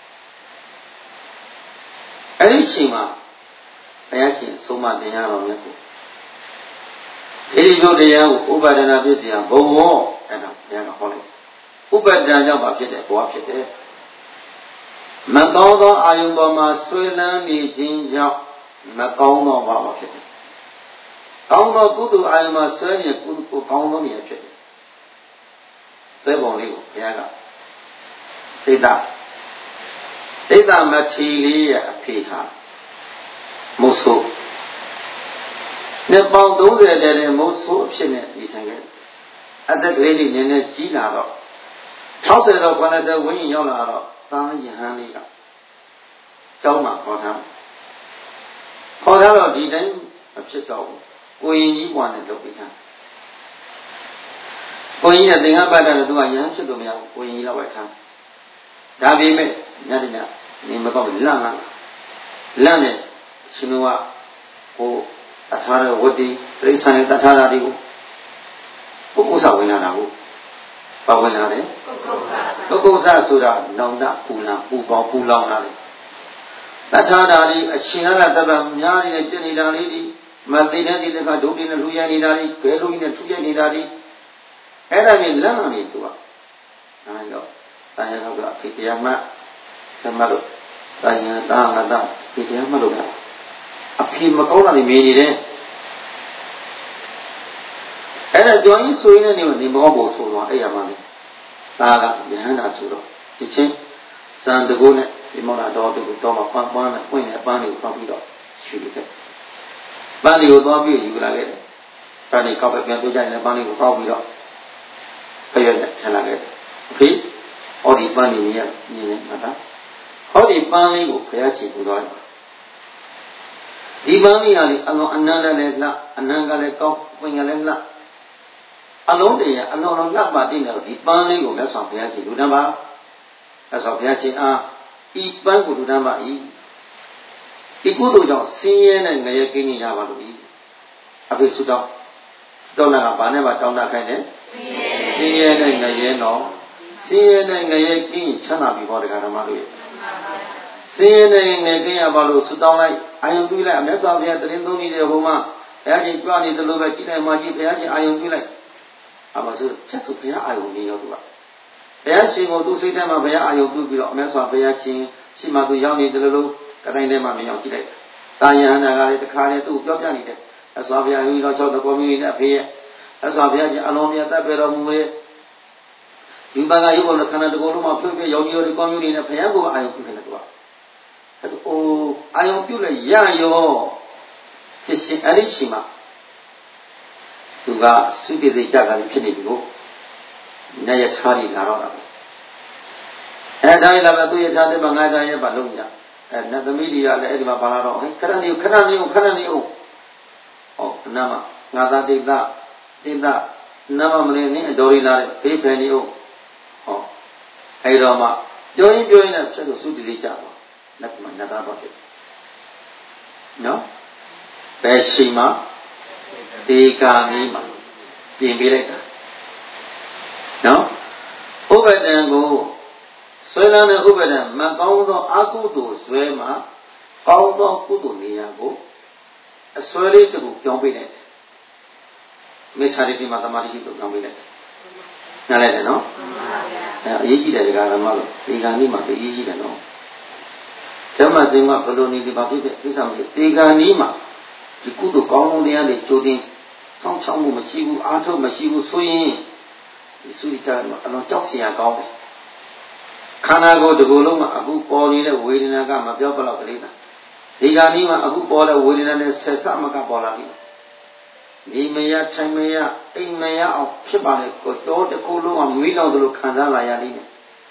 အဲ့ဒီချိန်မှာဘုရားရှင်ဆုံးမတင်ရတော်မြတ်ကိုဒီလိုမျိုးတရားကိုဥပါဒနာပြည့်စရာဘုံဘောအဲ့ဒါဘုရားကဟောလိုက်ဥပါဒနာကြောင့်ပါဖြစ်တဲ့ဘဝဖြစ်တယ်မကောင်းသောအာယုံပေါ်မှာဆွေးလန်းနေခြင်းကြောင့်မကောင်းသောဘာမှဖြစ်တယ်ကောင်းသောကုသိုလ်အာယုံမှာဆွဲရင်ကုသိုလ်ကောင်းသောနေရာဖြစ်တယ်ဆွဲပုံလေးကိုဘုရားကသိတာသိတာမထီလေးရဲ့အဖေဟာမုတ်ဆိုးနှစ်ပေါင်းသုံးဆယ်တည်းနဲ့မုတ်ဆိုးအဖြစ်နဲ့နေထိုင်ခဲ့အသက်ကလေးလေးနည်းနည်းကြီးလာတော့၆၀တော့ခုနှစ်ဆယ်ဝင်းရောက်လာတော့သားယဟန်လေးကကျောင်းမှာခေါ်ထားခေါ်ထားတော့ဒီတိုင်းမဖြစ်တော့ဘူးကိုရင်ကြီးဘွားနဲ့လုပ်ပြီးသားကိုရင်ကြီးနဲ့သင်္ကပ္ပတ္တနဲ့သူကယဟန်ဖြစ်လို့မရဘူးကိုရင်ကြီးတော့ပဲထားဒါပေမဲ့ညတညနေမကောင်းလန့်လန့်လန့်နဲ့ရှင်တို့ကကိုအထာရဝတ္တိပြိဿံတထာရတွေကိုပုဂ္ဂိုလ်ဆောင်ဝင်လာတာကိုပါဝင်လာတယ်ပုဂ္ဂိုလ်ဆောင်ဆိုတာနောင်တပူလာပူပေါင်းပူလောင်လာတယ်တထာရတွေအရှင်ရတတများနေတဲ့ပြည့်နေတာလေးဒီမသိတဲ့ဒီတခါဒုတိယနဲ့ထူရနေတာတွေဘဲလို့နဲ့ထူရနေတာတွေအဲ့ဒါမျိုးလမ်းလာနေသူကအဲတော့တရားတော်ကအဖေတရားမှသမတ်လို့တရားတာငါတာဖေတရားမှလို့အဖေမကောင်းတာတွေမြင်နေတယ်အဲ့ဒါကြောင့်ကြီးဆိုရင်လည်းနေမကောင်းဖို့ဆိုတော့အဲ့ရမှာလေဒါကယဟန္တာဆိုတော့ဒီချင်းစံတကုနဲ့ဒီမောလာတော်တူတော့မှပန်းပန်းနဲ့ပွင့်တဲ့အပန်းတွေကိုပေါက်ပြီးတော့ရှူလိုက်တယ်ပန်းတွေကိုသွားပြီးယူလာခဲ့တယ်ပန်းတွေကောက်ပဲပြန်တွေ့ကြရင်ပန်းတွေကိုကောက်ပြီးတော့ဖျက်နဲ့ထန်လာခဲ့တယ်အဖေဟောဒီပန်းတွေမြင်ရမြင်နေမှာဒါဟောဒီပန်းလေးကိုဘုရားရှင်ပူတော်တယ်ဒီပန်းလေးဟာလေအလုံးအနန္တလည်းလှအနန္တလည်းကောက်ပွင့်ကလည်းလှအလုံးတည်းရအလုံးလုံးလှပါတိနေတော့ဒီပန်းလေးကိုမြတ်စွာဘုရားရှင်လူတန်းပါမြတ်စွာဘုရားရှင်အားဤပန်းကိုလူတန်းပါဤဒီကုသိုလ်ကြောင့်ဆင်းရဲတဲ့ငရဲကင်းနေရပါလို့ဤအဖေဆုတောင်းဆုတောင်းတာကဘာနဲ့မှတောင်းတခိုင်းတယ်ဆင်းရဲတဲ့ငရဲတော့ဆင်းရဲတဲ့ငရဲကင်းချမ်းသာပြီဘောတရားဓမ္မတို့ရဲ့ဆင်းရဲတဲ့ငရဲကင်းရပါလို့ဆုတောင်းလိုက်အာယုံပြုလိုက်အမြတ်စွာဘုရားတရင်သုံးနေတဲ့ဟိုမှာဘုရားရှင်ကြွနေတယ်လို့ပဲကြည်တိုင်းမှာကြည်ဘုရားရှင်အာယုံပြုလိုက်အမဆိုချက်စုဘုရားအာယုံနေရောသူကဘုရားရှင်ကိုသူစိတ်ထဲမှာဘုရားအာယုံပြုပြီးတော့အမြတ်စွာဘုရားရှင်ရှိမှသူရောက်နေတယ်လို့ကတိုင်းထဲမှာမရောက်ကြည့်လိုက်တာယဟန္တာကလည်းတခါလေသူ့ပြောပြနေတယ်အစွာဘုရားဟိုတော့၆တကောမျိုးနဲ့အဖေရဲ့အစွာဘုရားရှင်အလုံးမြတ်တတ်ပြတော်မူရဲ့ဒီဘကရုပ်ကိုခန္ဓာတကောလုံးမှာဖြုတ်ပြရောင်ကြီးတွေကောင်းမျိုးတွေနဲ့ဘုရားကိုအာယုံပြုနေတယ်သူကအဲဒါအိုးအာယုံပြုလဲရရောဖြစ်ရှင်အဲ့ဒီရှိမှာသူကသုတိသိကြတာဖြစ်နေပြီကိုညရထားနေလာတော့တာအဲဒါလည်းပဲသူရထားတဲ့မှာငါးသားရဲ့ပါလုံးကြအဲနတ်သမီးတွေကလည်းအဲ့ဒီမှာပါလာတော့ဟဲ့ခဏနေခဏနေခဏနေအောင်ဟောနာမငါသားဒိဋ္ဌဒိဋ္ဌနာမမနေနဲ့အတော်ရီလာတဲ့ဘေးဖယ်နေအောင်ဟောအဲ့တော့မှပြောရင်ပြောရင်လည်းဖြစ်လို့သုတိသိကြပါနတ်မှာနတ်သားတော့ဖြစ်နော်ဘယ်ရှိမှဒီကာမီမှာပြင်ပေးလိုက်တာနော်ဥပဒံကိုဆွဲလန်းတဲ့ဥပဒံမကောင်းသောအကုသိုလ်ဆွဲမှာကောင်းသောကုသိုလ်နေရာကိုအစွဲလေးတခုပြောင်းပေးလိုက်တယ်မိစ္ဆာတိမှာသမာဓိရှိလို့ပြောင်းပေးလိုက်တယ်နားလည်တယ်နော်အဲအရေးကြီးတယ်ဒီကာရမလို့ဒီကံကြီးမှာအရေးကြီးတယ်နော်ဓမ္မစင်ကဘလို့နေဒီဘာဖြစ်ဖြစ်သိစားမရှိဒီကံကြီးမှာဒီကုသိုလ်ကောင်းမှုတရားတွေကြိုတင်စောင့်ချောက်မှုမရှိဘူးအားထုတ်မရှိဘူးဆိုရင်ဒီသုတိတအလုံးကြောက်စရာကောင်းတယ်ခန္ဓာကိုယ်ဒီကိုယ်လုံးမှာအခုပေါ်နေတဲ့ဝေဒနာကမပြောဘလောက်ကလေးတာဒီကနေ့မှာအခုပေါ်တဲ့ဝေဒနာနဲ့ဆက်စမကပေါ်လာပြီဒီမရထိုင်မရအိမ်မရအောင်ဖြစ်ပါလေကိုတော့တစ်ခုလုံးကမွေးလောက်သလိုခံစားလာရလိမ့်မယ်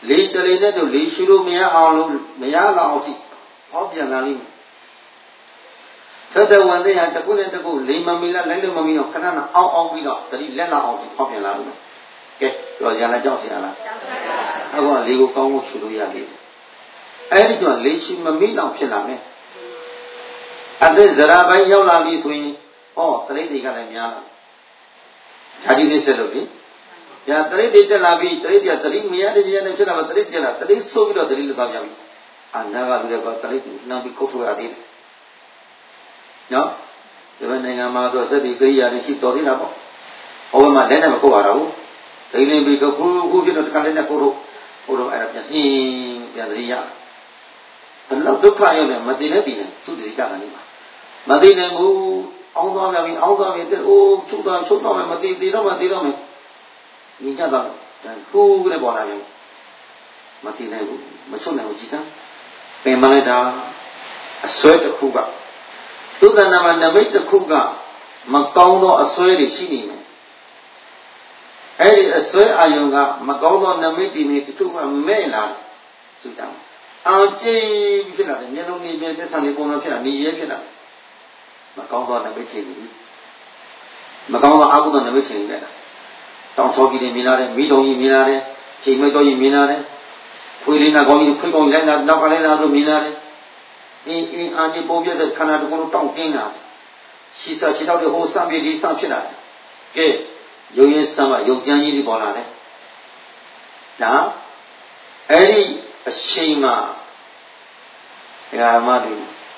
လေးတလေးနဲ့တို့လေးရှုလို့မရအောင်လို့မရလောက်အောင်ထိဟောပြန်လာလိမ့်မယ်သတ္တဝံသေးဟာတကုနဲ့တကုလေးမမီလားလိုက်လို့မမီတော့ခဏနာအောင်းအောင်းပြီးတော့သတိလက်လာအောင်ထိဟောပြန်လာလို့ကဲကြော်ရလားကြောက်စရာလားအခုကလေးကိုကောင်းဖို့ရှုလို့ရပြီအဲ့ဒီတော့လေးရှုမမီတော့ဖြစ်လာမယ်အသက်ဇရာပိုင်းရောက်လာပြီဆိုရင်ဟောတရိတ်တွေကလည်းများလာဓာတိလေးဆက်လို့ပြီညာတရိတ်တွေတက်လာပြီတရိတ်တွေကတရိတ်မရတဲ့ကြီးနဲ့ဖြစ်လာမှတရိတ်တက်လာတရိတ်ဆိုးပြီးတော့တရိတ်လွတ်သွားပြန်ပြီအာနာကလူတွေကတရိတ်ကိုနှမ်းပြီးကုတ်ထွက်ရသေးတယ်နော်ဒီဘက်နိုင်ငံမှာတော့စက်ဒီကိရိယာတွေရှိတော်သေးတာပေါ့ဟောဘက်မှာလက်နဲ့မကုတ်ရတာဘူးဒိနေပြီးခုခုဖြစ်တော့တခါလေးနဲ့ကုတ်တော့ဟိုတော့အဲ့ဒါပြန်ဟင်းပြန်တရိရဘယ်လောက်ဒုက္ခရောက်လဲမသိနဲ့တည်နေသူတရိကြတာနေမှာမသိနိုင်ဘူးအောင်းသွားပြန်ပြီအောင်းသွားပြီတဲ့အိုးချုပ်သွားချုပ်သွားမယ်မသိသေးတော့မသိတော့မယ်ညီကြတော့ခုကလေးပေါ်လာရင်မသိနိုင်ဘူးမချုပ်နိုင်ဘူးကြည်စမ်းပင်မလိုက်တာအစွဲတစ်ခုကသုတ္တနာမနမိတ်တစ်ခုကမကောင်းသောအစွဲတွေရှိနေမယ်အဲ့ဒီအစွဲအာယုံကမကောင်းသောနမိတ်တွေနဲ့တစ်ခုကမဲ့လာသုတ္တနာအောင်ကြည့်ဖြစ်လာတယ်မျက်လုံးနေပြတဲ့ဆံလေးပုံစံဖြစ်လာနေရဲဖြစ်လာမကောင်းသောနမိတ်ချင်းတွေမကောင်းသောအကုသိုလ်နမိတ်ချင်းတွေပဲတောင်ချောကြီးတွေမြင်လာတယ်မိတော်ကြီးမြင်လာတယ်ချိန်မတော်ကြီးမြင်လာတယ်ခွေးလေးနာကောင်းကြီးခွေးကောင်းလိုက်လာနောက်ကလေးလာလို့မြင်လာတယ်အင်းအင်းအာဒီပုံပြတဲ့ခန္ဓာတစ်ခုလုံးတောင့်တင်းလာရှီစာခြေထောက်တွေဟိုစံပြေဒီစံဖြစ်လာတယ်ကဲရုပ်ရင်းစံမရုပ်ကြမ်းကြီးတွေပေါ်လာတယ်ဒါအဲ့ဒီအချိန်မှာဒကာမတို့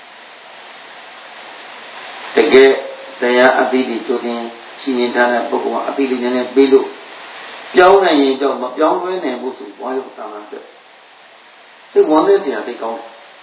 တကယ်တရားအသိတွေကြိုတင်ရှိနေထားတဲ့ပုဂ္ဂိုလ်ကအသိလေးနည်းနည်းပြီးလို့ပြောင်းနိုင်ရင်တော့မပြောင်းလဲနိုင်ဘူးဆိုဘွားရုပ်တန်တာအတွက်သိဝမ်းတဲ့စရာသိကောင်း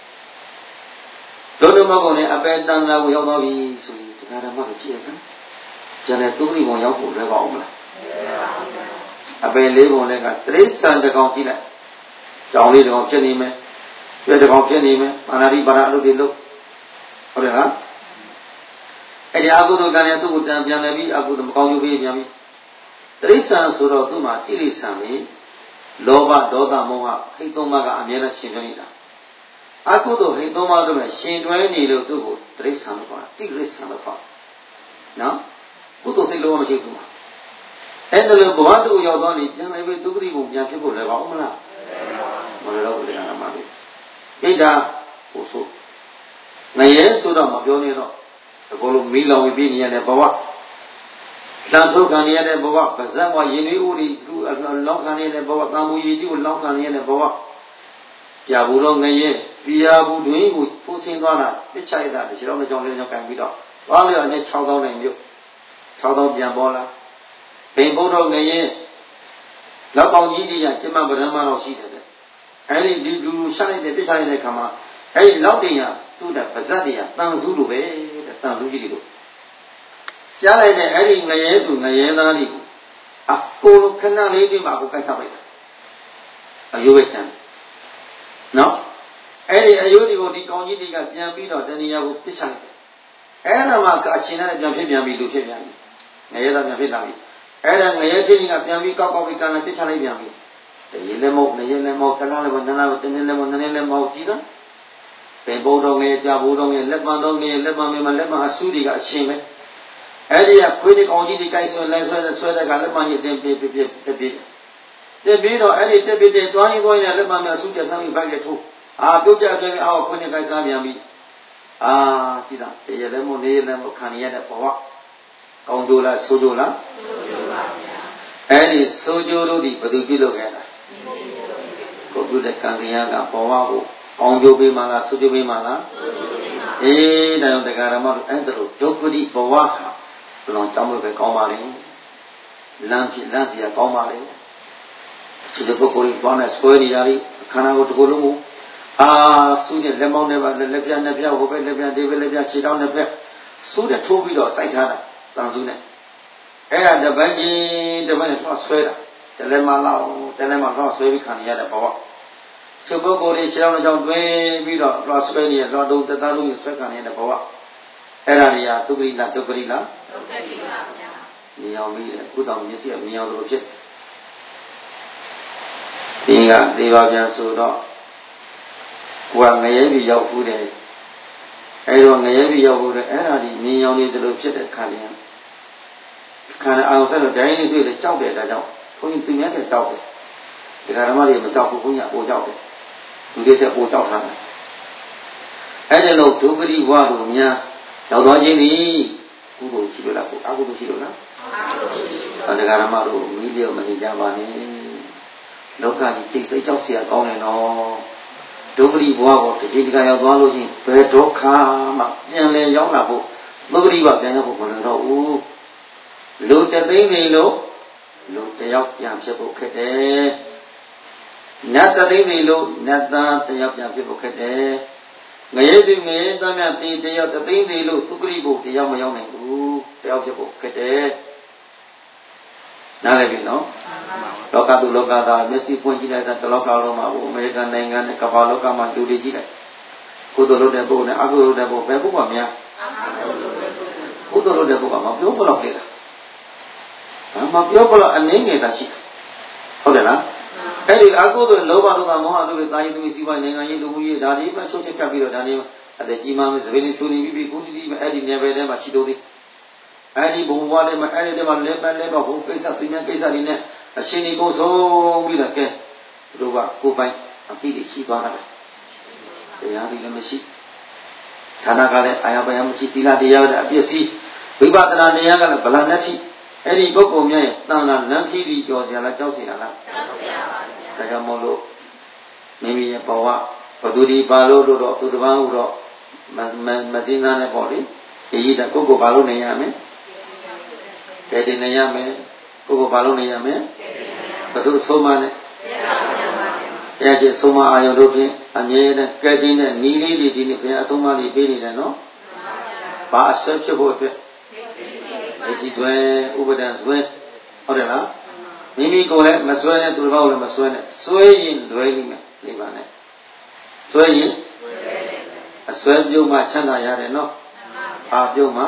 တယ်ဒုဒုမကုံနဲ့အပယ်တန်တာကိုရောက်သွားပြီဆိုရင်ဒီကရမကိုကြည့်ရစမ်းကျန်တဲ့သုတိဘုံရောက်ဖို့လွယ်ပါအောင်မလားအပယ်လေးဘုံလည်းကတိရစ္ဆာန်တစ်ကောင်ကြည့်လိုက်ကြောင်လေးတစ်ကောင်ဖြစ်နေမယ်ပြည့်တစ်ကောင်ဖြစ်နေမယ်ပါဏာတိပါဏအလုပ်တွေလုပ်ဟုတ်တယ်လားအဲ့ဒီအကုသိုလ်ကံနဲ့သူ့ကိုတံပြန်လည်းပြီးအကုသိုလ်မကောင်းကျိုးပေးပြန်ပြီတိရစ္ဆာန်ဆိုတော့သူ့မှာတိရစ္ဆာန်ပဲလောဘဒေါသမောဟဟိတ်သုံးပါးကအမြဲတမ်းရှင်တွဲနေတာအကုသိုလ်ဟိတ်သုံးပါးတို့နဲ့ရှင်တွဲနေလို့သူ့ကိုတိရစ္ဆာန်လို့ခေါ်တာတိရစ္ဆာန်လို့ခေါ်နော်ကုသိုလ်စိတ်လောမရှိဘူးမှာအဲ့ဒါလို့ဘဝတူရောက်သွားနေပြန်လည်းပြီးဒုက္ခရိဘုံပြန်ဖြစ်ဖို့လည်းပါဦးမလားမလွယ်တော့ဘူးလေအမှန်တူဣဒ္ဓဟိုဆိုငရဲဆိုတော့မပြောနေတော့အကုန်လုံးမီးလောင်ပြီးနေရတဲ့ဘဝလမ်းထုတ်ခံရတဲ့ဘဝပါဇက်ဝရင်တွေဦးဒီသူလောင်းခံရတဲ့ဘဝတန်ဖိုးရည်ကြီးကိုလောင်းခံရတဲ့ဘဝပြဘူးတော့ငရဲပြာဘူးတွင်ကိုဖိုးဆင်းသွားတာပြစ်ချိုက်တာဒီတော့ကြောင်လေးကြောင်ကန်ပြီးတော့သွားလျော်နဲ့၆သောင်းနဲ့မြို့၆သောင်းပြန်ပေါ်လာဘိန်ဘုဒ္ဓငရဲလောက်အောင်ကြီးကြီးကကျမဗရမတော့ရှိတယ်တဲ့အဲဒီဒီလူရှာလိုက်တဲ့ပြစ်ချိုက်တဲ့ခါမှာအဲဒီလောက်တင်ရသူ့တဲ့ပါဇက်တွေကတန်စုလိုပဲတဲ့တန်စုကြီးတွေလို့ကြားလိုက်တဲ့အဲ့ဒီငရဲသူငရဲသားလေးကိုအကိုခဏလေးတွင်မှာကိုကိုက်ဆောက်လိုက်တာအယိုးပဲချမ်းနော်အဲ့ဒီအယိုးဒီကိုဒီကောင်းကြီးတွေကပြန်ပြီးတော့တဏှာကိုပြစ်ချလိုက်တယ်အဲ့ဒါမှအချင်းနဲ့ပြန်ဖြစ်ပြန်ပြီးလူဖြစ်ပြန်ပြီငရဲသားပြန်ဖြစ်လာပြီအဲ့ဒါငရဲချင်းကြီးကပြန်ပြီးကောက်ကောက်ပြီးကံနဲ့ပြစ်ချလိုက်ပြန်ပြီတရေလည်းမဟုတ်နေရင်လည်းမဟုတ်တလားလည်းမဟုတ်နလားလည်းတနေ့လည်းမဟုတ်နည်းနည်းလည်းမဟုတ်ကြည့်စမ်းပင်ဘုံတော်ငယ်ပြဘိုးတော်ငယ်လက်ပံတော်ငယ်လက်ပံမင်းမလက်ပံအဆူတွေကအချင်းပဲအဲ့ဒီကခွေးတွေကောင်းကြီးတွေကြိုက်ဆွဲလဲဆွဲဆွဲတဲ့ကလက်ပံကြီးတင်ပြပြပြတက်ပြီးတက်ပြီးတော့အဲ့ဒီတက်ပြီးတဲ့တွားရင်တွားရင်လက်ပံများအဆူတက်ဆောင်ပြီးဘိုက်လက်ထိုးအာပြုတ်ကြပြပြီးအော်ခွေးတွေကြိုက်စားပြန်ပြီအာကြည့်တာတရေလည်းမဟုတ်နေလည်းမဟုတ်ခံရတဲ့ဘဝကောင်းကြိုးလားဆိုးကြိုးလားဆိုးကြိုးပါဗျာအဲ့ဒီဆိုးကြိုးတို့ဒီဘယ်သူပြုလုပ်ခဲ့တာကိုပြုတဲ့ကံတရားကဘဝကိုကောင်းကျိုးပေးမှလားဆိုးကျိုးပေးမှလားဆိုးကျိုးပေးပါအေးဒါကြောင့်တရားဓမ္မတို့အဲ့ဒါလိုဒုက္ခတိဘဝဟာဘယ်လိုကြောင်းလို့ပဲကောင်းပါလေလမ်းဖြစ်လမ်းစီကကောင်းပါလေဒီပုဂ္ဂိုလ်ကြီးဘာနဲ့ဆွဲနေရလိခန္ဓာကိုယ်တစ်ခုလုံးကိုအာစူးတဲ့လက်မောင်းနဲ့ပါလက်ပြနဲ့ပြဟိုပဲလက်ပြဒီပဲလက်ပြခြေထောက်နဲ့ပြစူးတဲ့ထိုးပြီးတော့စိုက်ထားတာတန်စူးနဲ့အဲ့ဒါတပတ်ကြီးတပတ်နဲ့တော့ဆွဲတာတလဲမလောက်တလဲမတော့ဆွဲပြီးခံရတဲ့ဘဝသူပုဂ္ဂိုလ်တွေခြေထောက်ကြောင့်တွဲပြီးတော့တော့ဆွဲနေရတော့တုံတသားလုံးကိုဆွဲခံရတဲ့ဘဝအဲ့ဒါတွေကဒုက္ခရိလားဒုက္ခရိလားဒုက္ခရိပါဗျာမြင်အောင်ပြီးတယ်ကုသမျက်စိကမြင်အောင်လို့ဖြစ်ဒီကကသေပါပြန်ဆိုတော့ကိုကငရဲပြီးရောက်ဘူးတယ်အဲတော့ငရဲပြီးရောက်ဘူးတယ်အဲ့ဒါဒီမြင်ရောင်နေသလိုဖြစ်တဲ့ခါလေးခါအောင်ဆက်တော့ဒိုင်းလေးတွေ့တယ်ကြောက်တယ်ဒါကြောင့်ဘုန်းကြီးသူများတဲ့ကြောက်တယ်ဒီကရမတွေမကြောက်ဘူးဘုန်းကြီးကပိုကြောက်တယ်လူတွေတဲ့ပိုကြောက်တာအဲ့ဒီလိုဒုပတိဘဝတို့များရောက်သွားခြင်းဒီကုသိုလ်ရှိလို့လားအကုသိုလ်ရှိလို့လားအကုသိုလ်ရှိပါတရားဓမ္မတို့မိလျော်မနေကြပါနဲ့လောကကြီးစိတ်သိကြောက်เสียကောင်းတယ်နော်ဒုပတိဘဝကိုတတိတကရောက်သွားလို့ရှိရင်ဘယ်ဒုက္ခမှပြန်လဲရောက်လာဖို့ဒုပတိဘဝပြန်ရောက်ဖို့မလိုတော့ဘူးလူတသိမ့်နေလို့လူတယောက်ပြန်ဖြစ်ဖို့ခက်တယ်နတ်တသိမ့်နေလို့နတ်သားတယောက်ပြန်ဖြစ်ဖို့ခက်တယ်ငရဲသူငရဲသားများတည်တယောက်တသိမ့်နေလို့သုခရိဘုတယောက်မရောက်နိုင်ဘူးတယောက်ဖြစ်ဖို့ခက်တယ်နားလည်ပြီနော်လောကသူလောကသားမျက်စိပွင့်ကြည့်လိုက်တဲ့လောကလုံးမှာဘူးအမေရိကန်နိုင်ငံနဲ့ကမ္ဘာလောကမှာလူတွေကြည့်လိုက်ကုသိုလ်လုပ်တဲ့ပုဂ္ဂိုလ်နဲ့အကုသိုလ်လုပ်တဲ့ပုဂ္ဂိုလ်ဘယ်ပုဂ္ဂိုလ်များကုသိုလ်လုပ်တဲ့ပုဂ္ဂိုလ်မပြောဘလို့လေလားမပြောဘလို့အနေငယ်တာရှိဟုတ်တယ်လားအဲ့ဒီအကုသိုလ်လောဘဒေါသမောဟတို့တွေတာယီသူစီပွားနိုင်ငံရေးလူမှုရေးဒါတွေပဲချုပ်ချက်ကပ်ပြီးတော့ဒါတွေအသက်ကြီးမှမစပင်းလေးဖြူနေပြီးပြီးကုသတိပဲအဲ့ဒီနယ်ပယ်ထဲမှာရှိတော့သေးအဲ့ဒီဘုံဘွားလေးမှာအဲ့ဒီထဲမှာလဲပတ်လဲပတ်ဘုံကိစ္စသိမြကိစ္စတွေနဲ့အရှင်ဒီကိုဆုံးပြီးတော့ကဲတို့ကကိုပိုင်အပိတွေရှိသွားတာတရားတွေလည်းမရှိဌာနကလည်းအာရပါယမရှိသီလတရားလည်းအပြည့်စီဝိပဿနာတရားကလည်းဗလာနဲ့ထိအဲ့ဒီပုဂ္ဂိုလ်များရဲ့တန်လာလမ်းခီးပြီးကြော်စရာလားကြောက်စရာလားကြောက်စရာပါဗျာဒါကြောင့်မို့လို့မိမိရဲ့ဘဝဘသူဒီပါလို့တော့သူတစ်ပါးဟုတော့မမမစင်းသားနဲ့ပေါ့လေဒီကြီးတာကိုကိုဘာလို့နေရမလဲကဲတင်နေရမယ်ကိုကိုဘာလို့နေရမလဲဘသူအဆုံးမနဲ့တရားချင်းဆုံးမအာယုတို့ဖြင့်အမြဲတမ်းကဲတင်တဲ့နီးလေးတွေဒီနေ့ဘုရားအဆုံးမလေးပေးနေတယ်နော်ဘာအဆက်ဖြစ်ဖို့အတွက်ဒီကြီးသွဲဥပဒံသွဲဟုတ်တယ်လားမိမိကိုယ်လည်းမစွဲနဲ့သူတစ်ပါးကိုလည်းမစွဲနဲ့စွဲရင်လွယ်လိမ့်မယ်နိဗ္ဗာန်နဲ့စွဲရင်အစွဲပြုံးမှချမ်းသာရတယ်နော်အာပြုံးမှ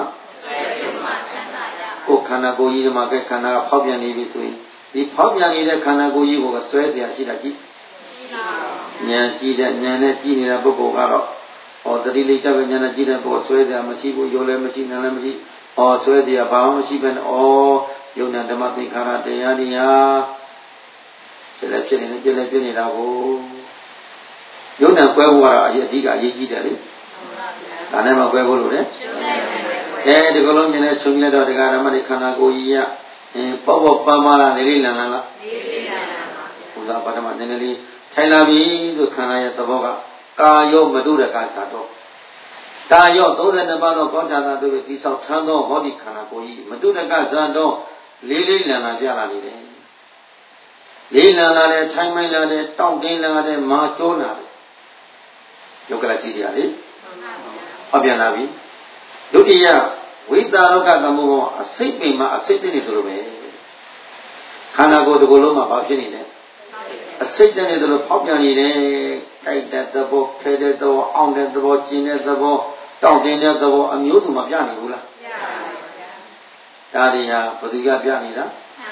ကိုယ်ခန္ဓာကိုယ်ကြီးမှာကဲခန္ဓာကဖောက်ပြန်နေပြီဆိုရင်ဒီဖောက်ပြန်နေတဲ့ခန္ဓာကိုယ်ကြီးကိုဆွဲเสียရှိတာကြည့်ဉာဏ်ကြည့်တဲ့ဉာဏ်နဲ့ကြည့်နေတဲ့ပုဂ္ဂိုလ်ကတော့ဟောတတိလေးတက်ပဲဉာဏ်နဲ့ကြည့်တဲ့ပုဂ္ဂိုလ်ဆွဲเสียမရှိဘူးရောလည်းမရှိနာလည်းမရှိဟောဆွဲเสียဘာမှမရှိဘဲနဲ့ဩယုံနာဓမ္မသင်္ခါရတရားတွေဟာဖြစ်လည်းဖြစ်နေတယ်ပြည့်လည်းပြည့်နေတာကိုယုံနာကွဲဖို့ကတော့အရေးအဓိကအရေးကြီးတယ်လေဒါနဲ့မှကွဲဖို့လို့လေအဲဒီကလုံးမြင်တဲ့ချုပ်လက်တော့တရားဓမ္မတွေခန္ဓာကိုယ်ကြီးရအင်းပေါ့ပေါ့ပန်းပါလားလေးလေးလန်လန်လားလေးလေးလန်လန်ပါဘုရားပထမနည်းနည်းလေးထိုင်လာပြီဆိုခန္ဓာရဲ့သဘောကကာယောမတုရကသာတော့ကာယောသုံးဆယ်နှစ်ပါးသောကောဋ္ဌာနာတို့ကိုတိဆောက်ထမ်းသောဟောဒီခန္ဓာကိုယ်ကြီးမတုရကဇာတော့လေးလေးလန်လန်ပြလာနေတယ်လေးလန်လာတယ်ထိုင်မိုင်းလာတယ်တောင့်တင်းလာတယ်မာကျိုးလာတယ်ယုတ်ကလကြည့်ကြလေဟောပြန်လာပြီဒုတိယဝိတာရောဂသမုဘောအစိတ်ပင်မှာအစိတ်တည်းနေသလိုပဲခန္ဓာကိုယ်တစ်ခုလုံးမှာဘာဖြစ်နေလဲအစိတ်တည်းနေသလိုဖောက်ပြန်နေတယ်ကြိုက်တဲ့သဘောခဲတဲ့သဘောအောင့်တဲ့သဘောကျင်တဲ့သဘောတောင့်တင်းတဲ့သဘောအမျိုးစုံမှာပြနေဘူးလားပြပါပါဒါတွေဟာဘယ်သူကပြနေတာ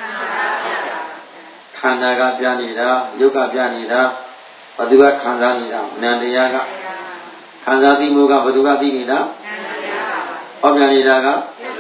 ခန္ဓာကပြနေတာယုတ်ကပြနေတာဘယ်သူကခံစားနေတာနံတရားကခံစားသိမှုကဘယ်သူကသိနေတာဖောက်ပြန်နေတာကဩ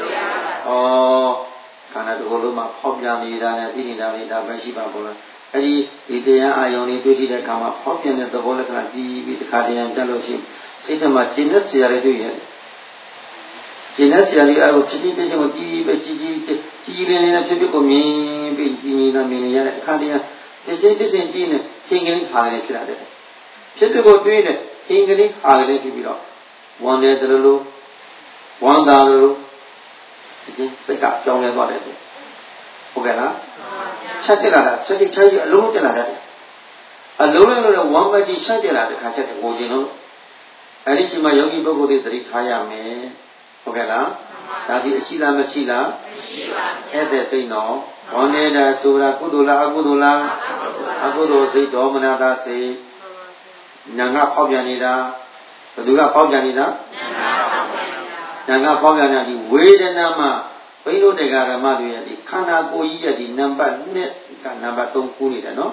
ခန္ဓာတစ်ခုလုံးမှာဖောက်ပြန်နေတာနဲ့သိနေတာလေးဒါပဲရှိပါဘောလားအဲ့ဒီဒီတရားအာယုန်လေးတွေ့ထိတဲ့အခါမှာဖောက်ပြန်တဲ့သဘောလက္ခဏာကြည့်ပြီးတစ်ခါတည်းရတက်လို့ရှိရင်စိတ်ထဲမှာကျင်တဲ့ဆရာလေးတွေ့ရင်ကျင်တဲ့ဆရာလေးအဲ့ကိုဖြစ်ဖြစ်ဖြစ်ချင်းကိုကြည့်ပဲကြည့်ကြည့်ကြည့်ကြည့်လေးလေးနဲ့ဖြစ်ဖြစ်ကိုမြင်ပြီးကြည့်နေတာမြင်နေရတဲ့အခါတည်းဖြစ်ချင်းဖြစ်ချင်းကြည့်နေဟင်ကလေးဟာလေးဖြစ်လာတယ်ဖြစ်ဖြစ်ကိုတွေးနေဟင်ကလေးဟာလေးဖြစ်ပြီးတော့ဝန်တယ်တလို့လို့ဝမ်းသာလို့စိတ်စိတ်ကကြောင်းလဲသွားတယ်ဟုတ်ကဲ့လားချက်တက်လာတာချက်တိချက်ကြီးအလုံးတက်လာတယ်အလုံးလုံးလို့ဝမ်းပဲကြီးဆက်တက်လာတဲ့ခါချက်ကိုကိုကျင်လို့အဲ့ဒီရှိမှယောဂီပုဂ္ဂိုလ်တွေသတိထားရမယ်ဟုတ်ကဲ့လားဒါဒီအရှိလားမရှိလားမရှိပါဘူးအဲ့တဲ့စိတ်တော့ဝမ်းနေတာဆိုတာကုသိုလ်လားအကုသိုလ်လားအကုသိုလ်စိတ်ဒေါမနတာစိတ်ညာကပေါက်ပြန်နေတာဘယ်သူကပေါက်ပြန်နေတာညာကပေါက်ပြန်နေတာဒီဝေဒနာမှာဘိန်းတို့တရားဓမ္မတွေရဲ့ဒီခန္ဓာကိုယ်ကြီးရဲ့ဒီနံပါတ်နှစ်ကနံပါတ်သုံးခုနေတယ်နော်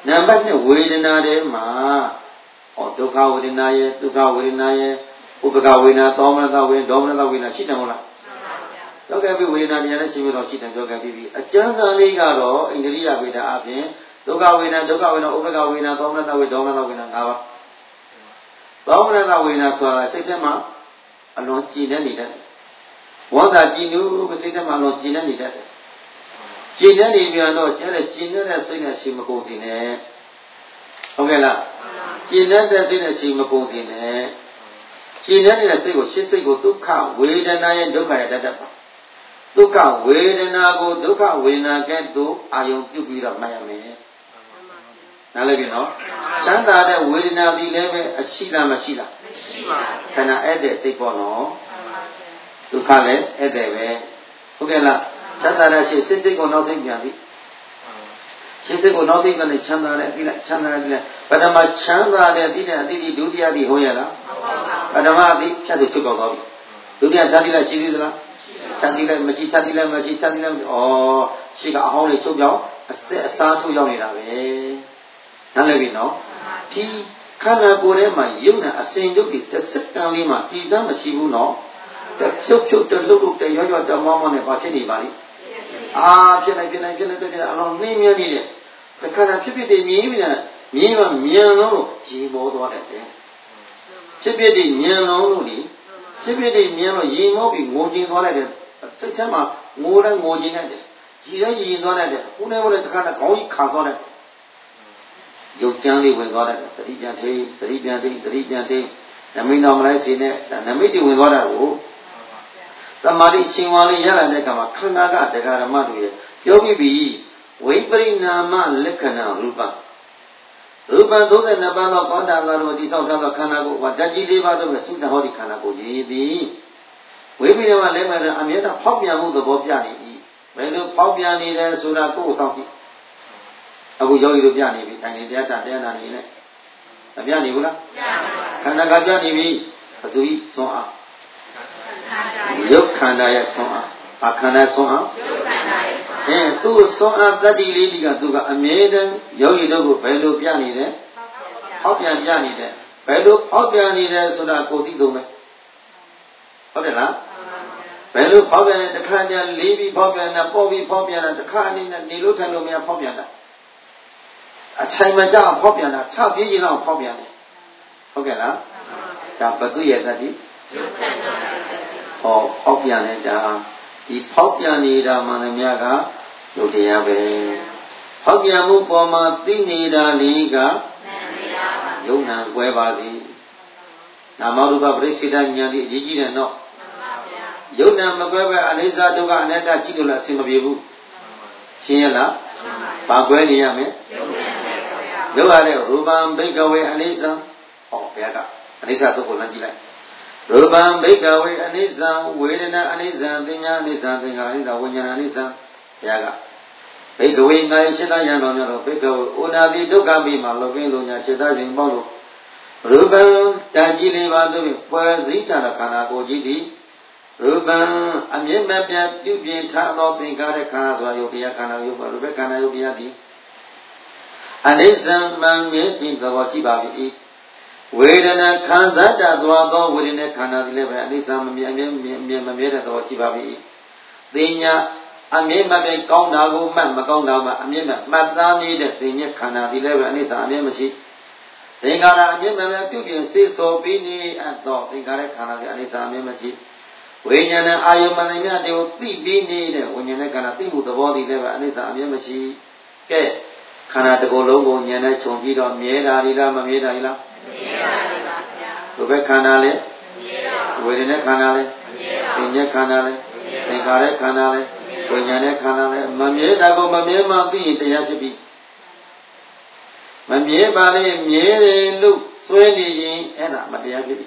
နံပါတ်နှစ်ဝေဒနာထဲမှာဟောဒုက္ခဝေဒနာရဲ့ဒုက္ခဝေဒနာရဲ့ဥပက္ခဝေဒနာသောမနတဝေဒနာဒေါမနတဝေဒနာရှိတယ်မဟုတ်လားပြောခဲ့ပြီဝေဒနာတရားနဲ့ရှင်းပြတော့ရှိတယ်ပြောခဲ့ပြီအကျဉ်းစာလေးကတော့ဣန္ဒြိယဝေဒနာအပြင်ဒုက္ခဝေဒနာဒုက္ခဝေဒနာဥပက္ခဝေဒနာသောမနတဝေဒေါမနတဝေဒနာ၅ပါးသောမနတဝေဒနာဆိုတာစိတ်ထဲမှာအလွန်ကြည်နေနေတယ်ဝါသာကြည်နူးစိတ်ထဲမှာအလွန်ကြည်နေနေတယ်ကြည်နေနေပြန်တော့ကျဲတဲ့ကြည်နေတဲ့စိတ်နဲ့ရှိမကုန်စီနဲ့ဟုတ်ကဲ့လားကြည်နေတဲ့စိတ်နဲ့ရှိမကုန်စီနဲ့ကြည်နေတဲ့စိတ်ကိုရှင်းစိတ်ကိုဒုက္ခဝေဒနာရဲ့ဒုက္ခရဲ့တတ်တတ်ပါဒုက္ခဝေဒနာကိုဒုက္ခဝေဒနာကဲ့သို့အာယုံပြုပြီးတော့မှတ်ရမယ်နားလည်ပြီနော်ချမ်းသာတဲ့ဝေဒနာဒီလည်းပဲအရှိလားမရှိလားမရှိပါဘူးခန္ဓာအဲ့တဲ့စိတ်ပေါ့နော်ဒုက္ခလည်းအဲ့တဲ့ပဲဟုတ်ကဲ့လားချမ်းသာတဲ့စိတ်စိတ်စိတ်ကိုနောက်စိတ်ပြန်ပြီစိတ်စိတ်ကိုနောက်စိတ်ကနေချမ်းသာတဲ့အတိလိုက်ချမ်းသာတဲ့အတိလိုက်ပထမချမ်းသာတဲ့အတိတဲ့အတိဒုတိယတိဟုတ်ရဲ့လားပထမအတိဖြတ်သူချုပ်တော့ပြီဒုတိယဓာတ်တိလိုက်ရှိသေးသလားဓာတ်တိလိုက်မရှိဓာတ်တိလိုက်မရှိဓာတ်တိလိုက်ဩရှိကအဟောင်းလေးချုပ်ပြောင်းအသက်အစားထုတ်ရောက်နေတာပဲနားလည်ပြီနော်ဒီခန္ဓာကိုယ်ထဲမှာယုံနာအစဉ်ယုတ်ဒီတစ်စက္ကန့်လေးမှာတည်တမ်းမရှိဘူးနော်တဖြုတ်ဖြုတ်တလုတ်လုတ်တရောရောတမောမောနဲ့ဘာဖြစ်နေပါလိမ့်အာဖြစ်နေဖြစ်နေဖြစ်နေဖြစ်နေအလုံးနှင်းမြန်းနေတဲ့ခန္ဓာဖြစ်ဖြစ်တည်မြင်မြင်မြင်မှမြန်လုံးလို့ရေမောသွားတယ်ဖြစ်ဖြစ်တည်မြန်လုံးလို့ဒီဖြစ်ဖြစ်တည်မြန်လို့ရေမောပြီးငိုကျင်သွားလိုက်တယ်စိတ်ထဲမှာငိုတဲ့ငိုကျင်တဲ့ရေလည်းရေသွားတဲ့ခုနေဘလို့တစ်ခါတည်းခေါင်းကြီးခါသွားတဲ့ရုပ်ကြမ်းလေးဝင်သွားတဲ့သတိပြန်ထိသတိပြန်ထိသတိပြန်ထိနမိတ်တော်မလိုက်စေနဲ့နမိတ်တွေဝင်သွားတာကိုသမာဓိရှင်ဝါလေးရလာတဲ့အခါမှာခန္ဓာကဒကာဓမ္မတို့ရဲ့ပြောပြီးပြီဝိပရိနာမလက္ခဏာရူပရူပသုံး၂ပါးသောကောတာသာတို့တိဆောက်ထားသောခန္ဓာကိုယ်ဝတ္တကြီး၄ပါးတို့နဲ့သုတ္တဟောဒီခန္ဓာကိုယ်ကြီးသည်ဝိပရိနာမလည်းမဲ့အမြဲတမ်းဖောက်ပြန်မှုသဘောပြနေ၏ဘယ်လိုဖောက်ပြန်နေတယ်ဆိုတာကိုယ်ဆောင်ကြည့်အခုယောဂီတို့ပြနေပြီထိုင်နေတရားတရားနာနေနဲ့မပြနေဘူးလားပြပါဘူးခန္ဓာကပြနေပြီဘသူကြီးသွန်အားယုတ်ခန္ဓာရဲ့သွန်အားဘာခန္ဓာသွန်အားယုတ်ခန္ဓာရဲ့သွန်အားအဲသူ့သွန်အားတတ္တိလေးဒီကသူကအမြဲတမ်းယောဂီတို့ကိုဘယ်လိုပြနေတယ်ဖောက်ပြန်ပြနေတယ်ဘယ်လိုဖောက်ပြန်နေတယ်ဆိုတာကိုသိသုံးမယ်ဟုတ်တယ်လားဘယ်လိုဖောက်ပြန်လဲတစ်ခါတည်းလေးပြီးဖောက်ပြန်တာပေါ်ပြီးဖောက်ပြန်တာတစ်ခါအနေနဲ့နေလို့ထိုင်လို့မရဖောက်ပြန်တာအထိုင်မကျဖောက်ပြန်တာထပြေးရင်တော့ဖောက်ပြန်တယ်ဟုတ်ကဲ့လားဒါဘသူရဲ့တတိဟောဖောက်ပြန်နေတာဒီဖောက်ပြန်နေတာမှန်တယ်များကယုတ်တရားပဲဖောက်ပြန်မှုပေါ်မှာသိနေတာလေးကယုံနာကွဲပါစေနာမရူပပရိစ္ဆေဒဉာဏ်ဒီအရေးကြီးတယ်နော်ယုံနာမကွဲပဲအနိစ္စဒုက္ခအနတ္တကြည့်လို့လည်းအဆင်မပြေဘူးရှင်းရလားဘာကွဲနေရမလဲရုပ်ရတဲ့ရူပံဘိကဝေအနိစ္စဟောဘုရားကအနိစ္စသုတ်ကိုလမ်းကြည့်လိုက်ရူပံဘိကဝေအနိစ္စဝေဒနာအနိစ္စသင်ညာအနိစ္စသင်္ခါအနိစ္စဝိညာဏအနိစ္စဘုရားကဘိကဝေငါရဲ့ရှင်းသားရံတော်များတော့ဘိကဝေဩနာတိဒုက္ခမိမှာလောကင်းလုံးညာစေတခြင်းပေါ့လို့ရူပံတန်ကြီးလေးပါတို့ပွဲစည်းတာခန္ဓာကိုယ်ကြီးသည်ရူပံအမြင့်မပြတ်ပြုပြင်ထားသောသင်္ခါရခန္ဓာဆိုရုပ်တရားခန္ဓာရုပ်ပါရူပခန္ဓာရုပ်တရားသည်အနိစ္စမံမြဲခြင်းသဘောရှိပါ၏ဝေဒနာခံစားတတ်သွားသောဝေဒနာခန္ဓာသည်လည်းပဲအနိစ္စမမြဲအမြဲမြဲမမြဲတဲ့သဘောရှိပါ၏သင်ညာအမြဲမမြဲကောင်းတာကိုမှတ်မကောင်းတာမှအမြဲမှတ်သားမြဲတဲ့သင်ညာခန္ဓာသည်လည်းပဲအနိစ္စအမြဲမရှိသင်္ခါရအမြဲမမြဲပြုပြင်စေသောပြီးနေအပ်သောသင်္ခါရခန္ဓာသည်အနိစ္စအမြဲမရှိဝိညာဏအာယုမန္တမြတ်တွေကိုသိပြီးနေတဲ့ဝိညာဉ်ခန္ဓာသိမှုသဘောသည်လည်းပဲအနိစ္စအမြဲမရှိကဲခန္ဓာတစ်ခုလုံးကိုဉာဏ်နဲ့ခြုံပြီးတော့မြဲတာဒီလားမမြဲတာဒီလားမြဲပါပါဗျာဘုဘက်ခန္ဓာလဲမြဲပါဝေဒနာခန္ဓာလဲမြဲပါသင်္ညခန္ဓာလဲသင်္ခါရခန္ဓာလဲဝိညာဉ်နဲ့ခန္ဓာလဲမမြဲတာကိုမမြဲမှသိရင်တရားဖြစ်ပြီမမြဲပါလေမြဲတယ်လို့စွဲနေရင်အဲ့ဒါမတရားဖြစ်ပြီ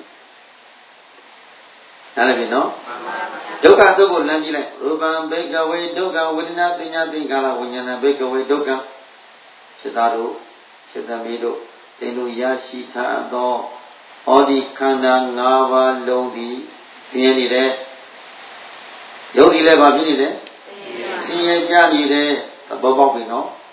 နားလည်ပြီနော်ဒုက္ခတို့ကိုလမ်းကြည့်လိုက်ရူပံဘိကဝေဒုက္ခဝေဒနာသင်္ညာသင်္ခါရဝိညာဏဘိကဝေဒုက္ခစေတတို့စေတမီတို့တင်တို့ရရှိထားသောဟောဒီခန္ဓာ၅ပါးလုံးသည်ဆင်းရဲနေတယ်ယုတ်ဒီလည်းဘာဖြစ်နေလဲဆင်းရဲပြနေတယ်သဘောပေါက်ပြီနော်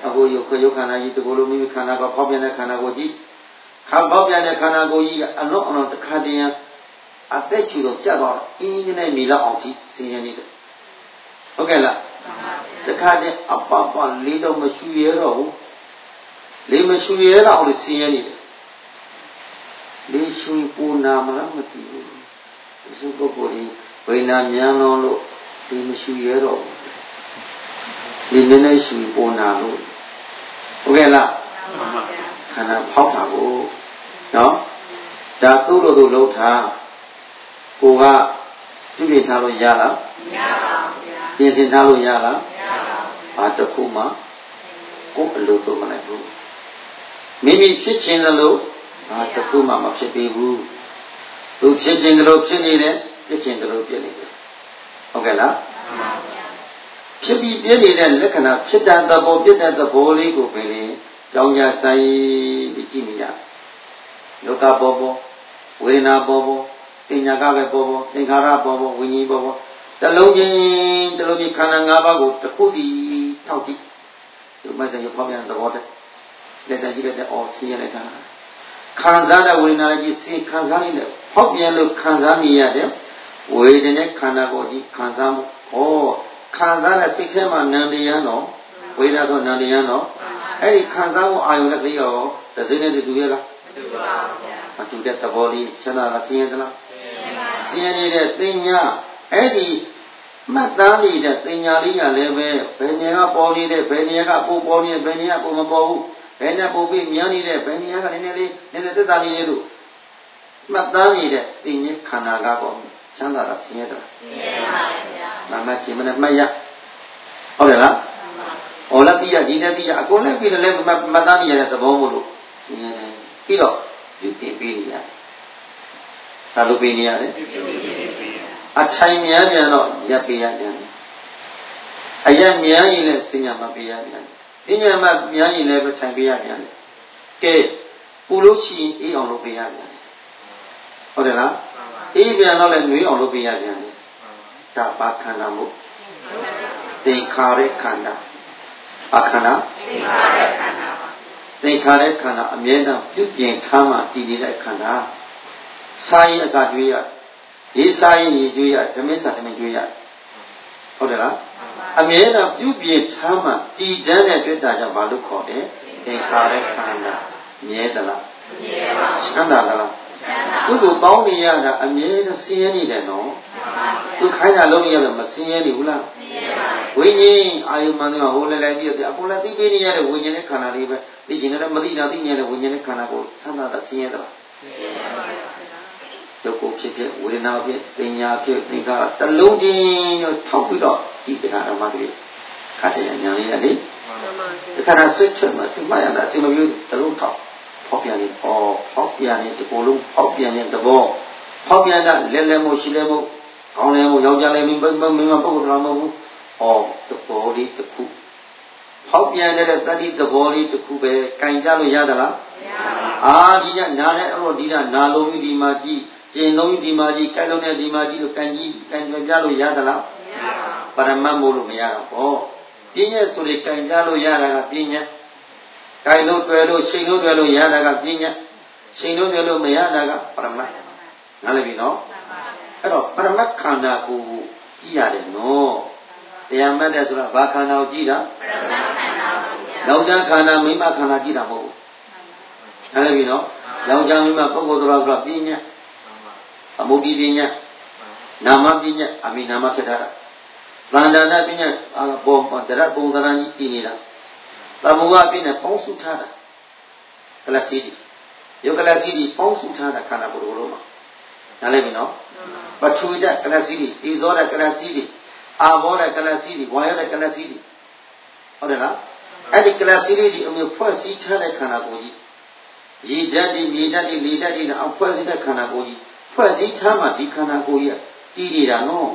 အခုယုတ်ခယုတ်ခန္ဓာကြီးတကူလုံးမိမိခန္ဓာကဖောက်ပြန်တဲ့ခန္ဓာကိုကြည့်ခါဖောက်ပြန်တဲ့ခန္ဓာကိုကြီးကအလွန်အလွန်တစ်ခါတည်းအသက်ရှူတော့ကြက်သွားအင်းကြီးနဲ့မြေလောက်အောင်ထိဆင်းရဲနေတယ်ဟုတ်ကဲ့လားတစ်ခါတည်းအပပလေးတော့မရှူရဲတော့ဘူးလေးမရှူရဲတော့လို့ဆင်းရဲနေတယ်လေးရှူပူနာမလားမသိဘူးဒီပုဂ္ဂိုလ်ကြီးဝိညာဉ်မြန်လုံးလို့လေးမရှူရဲတော့ဘူးလေးနည်းနည်းရှူပူနာလို့ဟုတ်ကဲ့လားခန္ဓာဖောက်တာကိုနော်ဒါသူ့လိုသူလှုပ်ထားကိုကပြုပြင်ထားလို့ရလားမရပါဘူးဗျာပြင်ဆင်ထားလို့ရလားမရပါဘူးဘာတစ်ခုမှကိုယ်အလိုသုံးမလိုက်ဘူးမိမိဖြစ်ခြင်းလို့ဘာတစ်ခုမှမဖြစ်ပေဘူးသူဖြစ်ခြင်းလို့ဖြစ်နေတယ်ဖြစ်ခြင်းလို့ဖြစ်နေတယ်ဟုတ်ကဲ့လားမှန်ပါဗျာဖြစ်ပြီးပြည့်နေတဲ့လက္ခဏာဖြစ်တဲ့သဘောပြည့်တဲ့သဘောလေးကိုပဲလေကြောင်းကြဆိုင်ပြီးကြည့်နေကြလောကဘောဘောဝေဒနာဘောဘောပညာကပဲဘောဘောသင်္ခါရဘောဘောဝိညာဉ်ဘောဘောတလုံးချင်းတလုံးချင်းခန္ဓာ၅ပါးကိုတစ်ခုစီထောက်ကြည့်ဒီမှာစရဖောက်ပြန်သဘောတည်းလက်တကြီးလက်တအော်ဆင်းရဲလိုက်တာခံစားတဲ့ဝေဒနာကြီးစင်ခံစားနေတယ်ဖောက်ပြန်လို့ခံစားနေရတယ်ဝေဒနာခန္ဓာကိုယ်ကြီးခံစားမှုဟောခံစားတဲ့စိတ်ထဲမှာနံတရားတော့ဝေဒနာဆိုနံတရားတော့အဲ့ဒီခံစားမှုအာယုလည်းသိရောတစိမ့်နဲ့တူရလားမတူပါဘူးဗျာမတူတဲ့သဘောလေးချမ်းသာလားဆင်းရဲသလားဆင်းရဲနေတဲ့သိညာအဲ့ဒီမှတ်သားနေတဲ့သိညာလေးကလည်းပဲဘယ်နေရာကပေါ်နေတဲ့ဘယ်နေရာကပိုပေါ်နေဘယ်နေရာပုံမပေါ်ဘူးဘယ်နဲ့ပုံပြီးမြန်နေတဲ့ဘယ်နေရာကနည်းနည်းလေးနည်းနည်းသက်သာနေလို့မှတ်သားနေတဲ့သိဉ္ဇခန္ဓာကတော့ချမ်းသာတာဆင်းရဲတာဆင်းရဲပါဗျာမမချင်းမနဲ့မှတ်ရဟုတ်တယ်လားဟောလက်တိယဒီနဲ့တိယအကုန်လည်းပြီးလည်းမှတ်သားနေရတဲ့သဘောမို့လို့ဆင်းရဲတယ်ပြီးတော့ပြုပြင်ပေးနေရတယ်ဒါလိုပေးနေရတယ်အထိုင်များပြန်တော့ရပ်ပေးရပြန်အရက်များရင်လည်းစဉ္ညာမပေးရပြန်စဉ္ညာမများရင်လည်းထိုင်ပေးရပြန်ကဲပူလို့ရှိရင်အေးအောင်လုပ်ပေးရပြန်ဟုတ်တယ်လားအေးပြန်တော့လည်းနှွေးအောင်လုပ်ပေးရပြန်ဒါပါခန္ဓာမို့သင်္ခါရခန္ဓာပါခန္ဓာသင်္ခါရခန္ဓာသင်္ခါရခန္ဓာအမြဲတမ်းပြုပြင်ထားမှတည်နေတဲ့ခန္ဓာစာရင်အစာကျွေးရရေးစာရင်ရေးကျွေးရဓမ္မစာဓမ္မကျွေးရဟုတ်တယ်လားအမြဲတမ်းပြုပြင်ထားမှတည်တန်းတဲ့တွေ့တာကြောင့်ဘာလို့ခေါ်တယ်သင်္ခါရခန္ဓာမြဲသလားမြဲပါဘူးချမ်းသာသလားသူ့ကိုပေါင်းနေရတာအမြဲတမ်းဆင်းရဲနေတယ်နော်သူခိုင်းတာလုံးရတော့မဆင်းရဲနေဘူးလားဆင်းရဲပါဘူးဝိညာဉ်အာယုမှန်တယ်ဟိုလည်းလည်းပြီးတော့အကုန်လည်းသိပေးနေရတဲ့ဝိညာဉ်နဲ့ခန္ဓာလေးပဲသိကျင်တယ်မသိတာသိနေတယ်ဝိညာဉ်နဲ့ခန္ဓာကိုဆန္ဒတာဆင်းရဲတာဆင်းရဲပါဘူးဒုက္ခဖြစ်ဖြစ်ဝေဒနာဖြစ်ပညာဖြစ်သင်္ခါရတလုံးချင်းရောထောက်ပြီးတော့ဒီတရားဓမ္မတွေခါတဲ့ညာလေးလေဒီခါရစစ်ချက်မှာစိတ်မရတာစိတ်မပြည့်တလုံးထောက်ဖောက်ပြန်နေဩဖောက်ပြန်နေဒီကိုယ်လုံးဖောက်ပြန်တဲ့သဘောဖောက်ပြန်တာလဲလဲမှုရှိလဲမှုကောင်းလဲမှုယောက်ျားလဲမိမမိမပုဂ္ဂိုလ်တော်မဟုတ်ဘူးဩသဘောလေးတစ်ခုဖောက်ပြန်တဲ့တတိသဘောလေးတစ်ခုပဲကင်ကြလို့ရသလားမရပါဘူးအာဒီကနားနဲ့အဲ့တော့ဒီကနာလုံးဒီမှာကြည့်ကျင်လုံးဒီမှာကြည့်ကြိုက်လုံးနဲ့ဒီမှာကြည့်လို့ကင်ကြီးကင်ကြပြလို့ရသလားမရပါဘူးပရမတ်မို့လို့မရတော့ဘောပြင်းရဲ့ဆိုလေကင်ကြလို့ရတာကပြင်းရဲ့ကင်လို့တွေ့လို့ရှိန်လို့တွေ့လို့ရတာကပြင်းရဲ့ရှိန်လို့တွေ့လို့မရတာကပရမတ်နားလည်ပြီနော်အဲ့တော့ပရမတ်ခန္ဓာကိုကြည့်ရတယ်နော်တရားမှတ်တဲ့ဆိုတာဘာခန္ဓာကိုကြည့်တာပရမတ်ခန္ဓာကိုကြည့်တာယောက်ျားခန္ဓာမိန်းမခန္ဓာကြည့်တာမဟုတ်ဘူးနားလည်ပြီနော်ယောက်ျားမိန်းမပုဂ္ဂိုလ်တော်ဆိုတာပြင်းရဲ့အမုဒ္ဒိပညာနာမပညာအမိနာမဖြစ်တာသန္တာနာပညာဘောတရပုံသဏ္ဍာန်ကြီးတည်နေတာသမုဝပညာပေါင်းစုထားတာကလစီဒီယောကလစီဒီပေါင်းစုထားတာခန္ဓာကိုယ်လုံးမှာနားလည်ပြီနော်ပထဝီဓာတ်ကလစီဒီဤဇောဓာတ်ကလစီဒီအာဘောဓာတ်ကလစီဒီဝါယောဓာတ်ကလစီဒီဟုတ်တယ်လားအဲ့ဒီကလစီဒီဒီအမျိုးဖွဲ့စည်းထားတဲ့ခန္ဓာကိုယ်ကြီးရေဓာတ်ဒီမြေဓာတ်ဒီလေဓာတ်ဒီနဲ့အဖွဲ့စည်းတဲ့ခန္ဓာကိုယ်ကြီးဖွဲ့စည်းထားမှဒီခန္ဓာကိုယ်ကြီးတည်နေတာနော်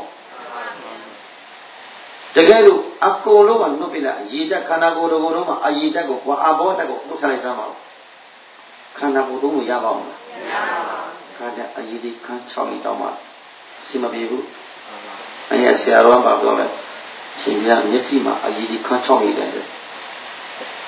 တကယ်လို့အကုန်လုံးကနှုတ်ပြလိုက်ရေဓာတ်ခန္ဓာကိုယ်တော်ကိုယ်လုံးမှာအရေဓာတ်ကိုကွာအဘောဓာတ်ကိုနှုတ်ဆက်လိုက်စမ်းပါဦးခန္ဓာကိုယ်သုံးလို့ရပါ့မလားမရပါဘူးခန္ဓာအရေဒီခန်း၆လေးတောင်းမှစီမပြေဘူးအဲ့ရဆရာတော်ကပြောလဲရှင်ပြမျက်စိမှာအရေဒီခန်း၆လေးတယ်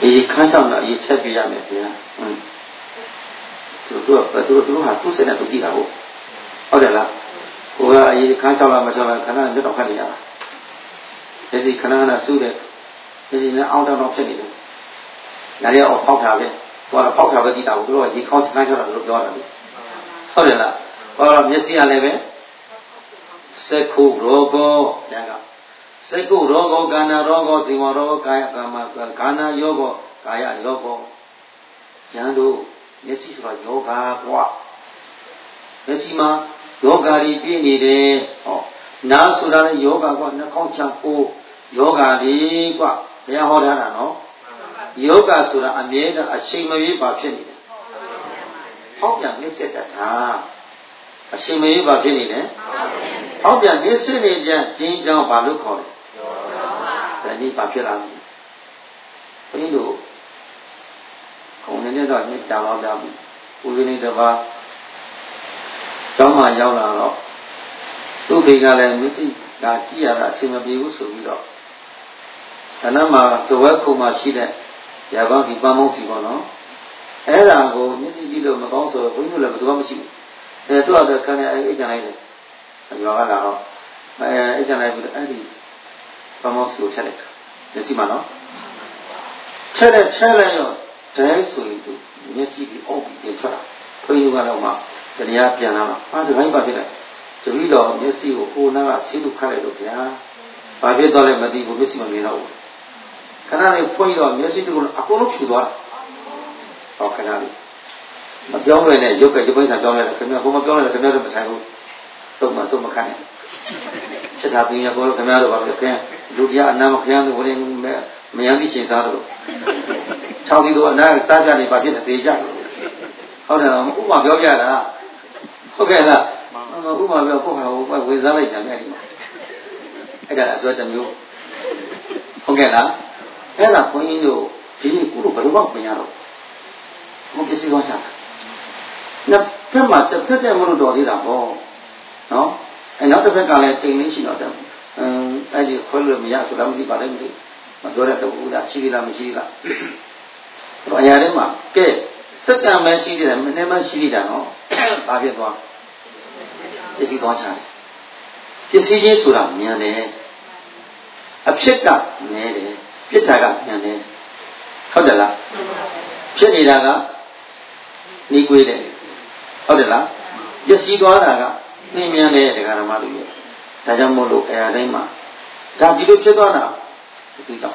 အေးခန်းဆောင်တော့အေးချက်ပြရမယ်ဗျာဟွန်းသူတို့ကသူတို့သူတို့ဟာသူ့စိတ်နဲ့သူကြည့်တာဟုတ်ဟုတ်တယ်လားဟိုကအေးခန်းဆောင်လာမဆောင်လာခဏနဲ့မျက်တော့ခတ်နေရတာဒီစီခဏခဏစူးတယ်ဒီစီနဲ့အောင်းတောင်းတော့ဖြစ်နေတယ်ညာရအောင်ဖောက်တာပဲသူကဖောက်တာပဲကြည့်တာကိုသူတို့ကရေခေါင်းခန်းချတာလို့ပြောတာလေဟုတ်တယ်လားဟောမျက်စိကလည်းပဲစက္ခုရောဂောညာကစက္ခုရောဂောကာနာရောဂောဇီဝရောဂောကာယကာမကာနာယောဂောကာယယောဂောဉာဏ်တို့မျက်စိဆိုတာယောဂါကွာမျက်စိမှာယောဂါတွေပြည့်နေတယ်ဟောနားဆိုတာလည်းယောဂါကွာနှာခေါင်းချပိုးယောဂါတွေကွာဘုရားဟောထားတာနော်ယောဂါဆိုတာအမြဲတမ်းအချိန်မရွေးပါဖြစ်နေတယ်ဟောပြန်နှိစ္စတတ်တာအချိန်မရွေးပါဖြစ်နေတယ်ဟောပြန်နှိစ္စနေကြခြင်းကြောင့်ဘာလို့ခေါ်လဲဘယ်နည်းပါဖြစ်လာလဲဘယ်လိုခုံနေတော့ညကြာတော့ပြပြီဦးဇင်းတပါးကျောင်းမှာရောက်လာတော့သူ့ဖေကလည်းမျက်စိကကြည့်ရတာအချိန်မပြေဘူးဆိုပြီးတော့ခဏမှာစဝဲခုံမှာရှိတဲ့ရပန်းစီပန်းမောင်းစီပေါ့နော်အဲ့ဒါကိုမျက်စိကြည့်လို့မကောင်းဆိုဘုန်းကြီးလည်းဘယ်သူမှမရှိဘူးအဲသူ့အတော့ခဏအိတ်ကြလိုက်တယ်ရွာကလာတော့အဲအိတ်ကြလိုက်ပြီးတော့အဲ့ဒီပန်းမောင်းစီကိုထည့်လိုက်မျက်စိမှာနော်ထည့်တယ်ထည့်လိုက်ရောတဲဆိုရင်သူမျက်စိကြီးအောက်ပြီးပြန်ထွက်လာဘုန်းကြီးကတော့မှတရားပြန်လာတော့ဟာဒီဘိုင်းပါဖြစ်လိုက်တပည့်တော်မျက်စိကိုဟိုနာကဆေးလို့ခတ်လိုက်လို့ဗျာဘာဖြစ်သွားလဲမသိဘူးမျက်စိမမြင်တော့ဘူးခဏလေးဖွင့်တော့မျက်စိတူအကုန်လုံးဖြူသွားတာဟောခဏလေးမပြောင်းလဲနဲ့ရုပ်ကရုပ်ပိုင်းစာပြောင်းလဲတယ်ခင်ဗျာဘုံမပြောင်းလဲခင်ဗျာတို့မဆိုင်ဘူးသုံးမသုံးမခတ်နဲ့ချက်တာပြင်းရကောခင်ဗျားတို့ဘာလို့ခင်လူတရားအနာမခင်တို့ဝင်မယံပြီးရှင်စားတို့၆ဒီတို့အနာစားကြနေပါဖြစ်နေသေးကြဟုတ်တယ်လားဥပမာပြောပြတာဟုတ်ကဲ့လားဥပမာပြောကိုဟာဟိုဝေစားလိုက်ကြမယ်ဒီမှာအဲ့ဒါအစွဲတစ်မျိုးဟုတ်ကဲ့လားအဲ့ဒါဘုန်းကြီးတို့ဒီနေ့ကုလို့ဘယ်လိုမှမရတော့ဘုပစ္စည်းကောင်းချတာနှစ်ဖက်မှာတစ်ဖက်တည်းမလို့တော်သေးတာပေါ့နော်အဲနောက်တစ်ဖက်ကလည်းတိမ်လေးရှိတော့တယ်အင်းအဲ့ဒီခွဲလို့မရဆိုတာမသိပါလည်းမသိမပြောတဲ့တူလားရှိသေးလားမရှိသေးလားတော့အရာထဲမှာကဲစက္ကန့်ပဲရှိသေးတယ်မနေ့မှရှိသေးတာနော်ဘာဖြစ်သွားပစ္စည်းသွားချတယ်ပစ္စည်းချင်းဆိုတာမြန်တယ်အဖြစ်ကနည်းတယ်ပြစ်တာကမြန်တယ်ဟုတ်တယ်လားဖြစ်နေတာကနှီးကွေးတယ်ဟုတ်တယ်လားပစ္စည်းသွားတာကနှင်းမြန်တယ်တရားဓမ္မတို့ရဲ့ဒါကြောင့်မို့လို့အရာတိုင်းမှာဒါဒီလိုဖြစ်သွားတာဒီကြောင့်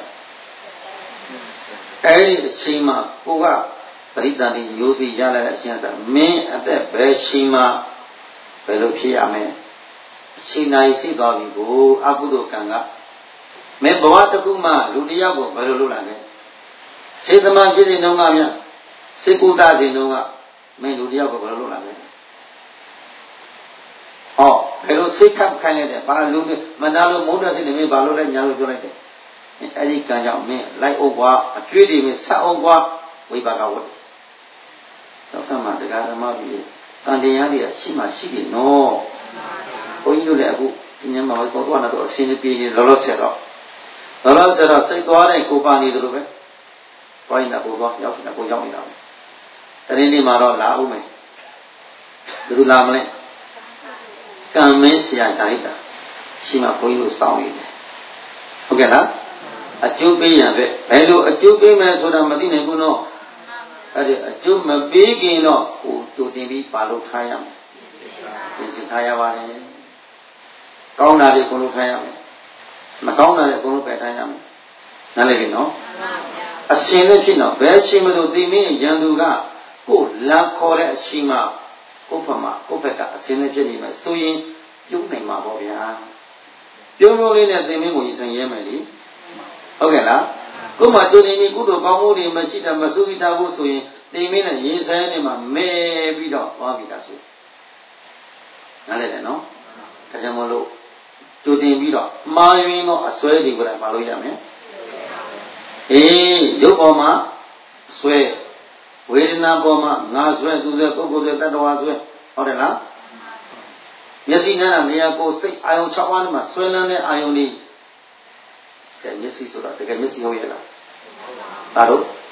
အဲ့ဒီအချိန်မှာကိုကပရိသတ်တွေရိုးစီရလာတဲ့အရှင်သာမင်းအသက်ဘယ်ချိန်မှာဘယ်လိုဖြစ်ရမလဲအချိန်တိုင်းရှိသွားပြီကိုအကုသိုလ်ကံကမင်းဘဝတစ်ခုမှလူတယောက်ကိုဘယ်လိုလုပ်လာလဲစေတမန်ဖြစ်နေတော့ကဗျစေကုသခြင်းတော့ကမင်းလူတယောက်ကိုဘယ်လိုလုပ်လာလဲဟောဘယ်လိုစိတ်ခတ်ခိုင်းလိုက်တယ်ဘာလူမနာလို့မုန်းတဲ့စိတ်နဲ့မင်းဘာလို့လဲညာလို့ပြောလိုက်တယ်အဲ့ဒီကံကြောင့်မင်းလိုက်အောင်ကွာအကျွေးတွေမင်းဆက်အောင်ကွာဝိပါကဝတ်တော့ကမှတရားဓမ္မကြီးတန်တရားတွေကရှိမှရှိတယ်နော်ဘုန်းကြီးတို့လည်းအခုဒီညမှာဘောတော့တော့အစင်းပြေးနေလောလောဆယ်တော့လောလောဆယ်တော့စိတ်သွားတဲ့ကိုပါနေတယ်လို့ပဲဘိုင်းနာကိုသွားရောက်နေတာကိုရောက်နေတာတရင်ဒီမှာတော့လာအောင်မယ်ဘယ်သူလာမလဲကံမင်းဆရာတိုင်းတာရှိမှဘုန်းကြီးတို့စောင့်နေတယ်ဟုတ်ကဲ့လားအကျိုးပေးရတဲ့ဘယ်လိုအကျိုးပေးမယ်ဆိုတာမသိနိုင်ဘူးနော်အဲ့ဒီအကျိုးမပေးခင်တော့ကိုတူတင်ပြီးပါလို့ထားရမယ်ပြင်ဆင်ထားရပါတယ်ကောင်းတာတွေကိုလို့ထားရမယ်မကောင်းတာတွေကိုလို့ပယ်ထားရမယ်နားလည်ပြီနော်အရှင်လည်းဖြစ်တော့ဘယ်ရှင်မလို့သိမင်းရန်သူကကိုလာခေါ်တဲ့အရှင်မကိုဖမကိုဘက်ကအရှင်လည်းဖြစ်နေမယ်ဆိုရင်ပြုံးနိုင်မှာပေါ့ဗျာပြုံးပြုံးလေးနဲ့သိမင်းကိုရင်ဆိုင်ရဲမယ်လေဟုတ်ကဲ့လားကိုမှတူနေပြီကုသိုလ်ကောင်းမှုတွေမရှိတာမဆုပြီးသားဖို့ဆိုရင်သိမင်းနဲ့ရင်ဆိုင်နေမှာမဲပြီးတော့သွားပြီလားဆိုနားလည်တယ်နော်ဒါကြောင့်မလို့တူတင်ပြီးတော့မှားယွင်းသောအစွဲတွေကိုလည်းမလုပ်ရမယ်အေးရုပ်ပေါ်မှာဆွဲဝေဒနာပေါ်မှာငါဆွဲသူဆွဲပုဂ္ဂိုလ်ဆွဲတ attva ဆွဲဟုတ်တယ်လားမျက်စိနဲ့နေရာကိုစိတ်အာယုံ၆ပါးနဲ့မှာဆွဲလန်းတဲ့အာယုံတွေတဲ့မျက်စိဆိုတော့တကယ်မျက်စိဟုတ်ရဲ့လားဒါတော့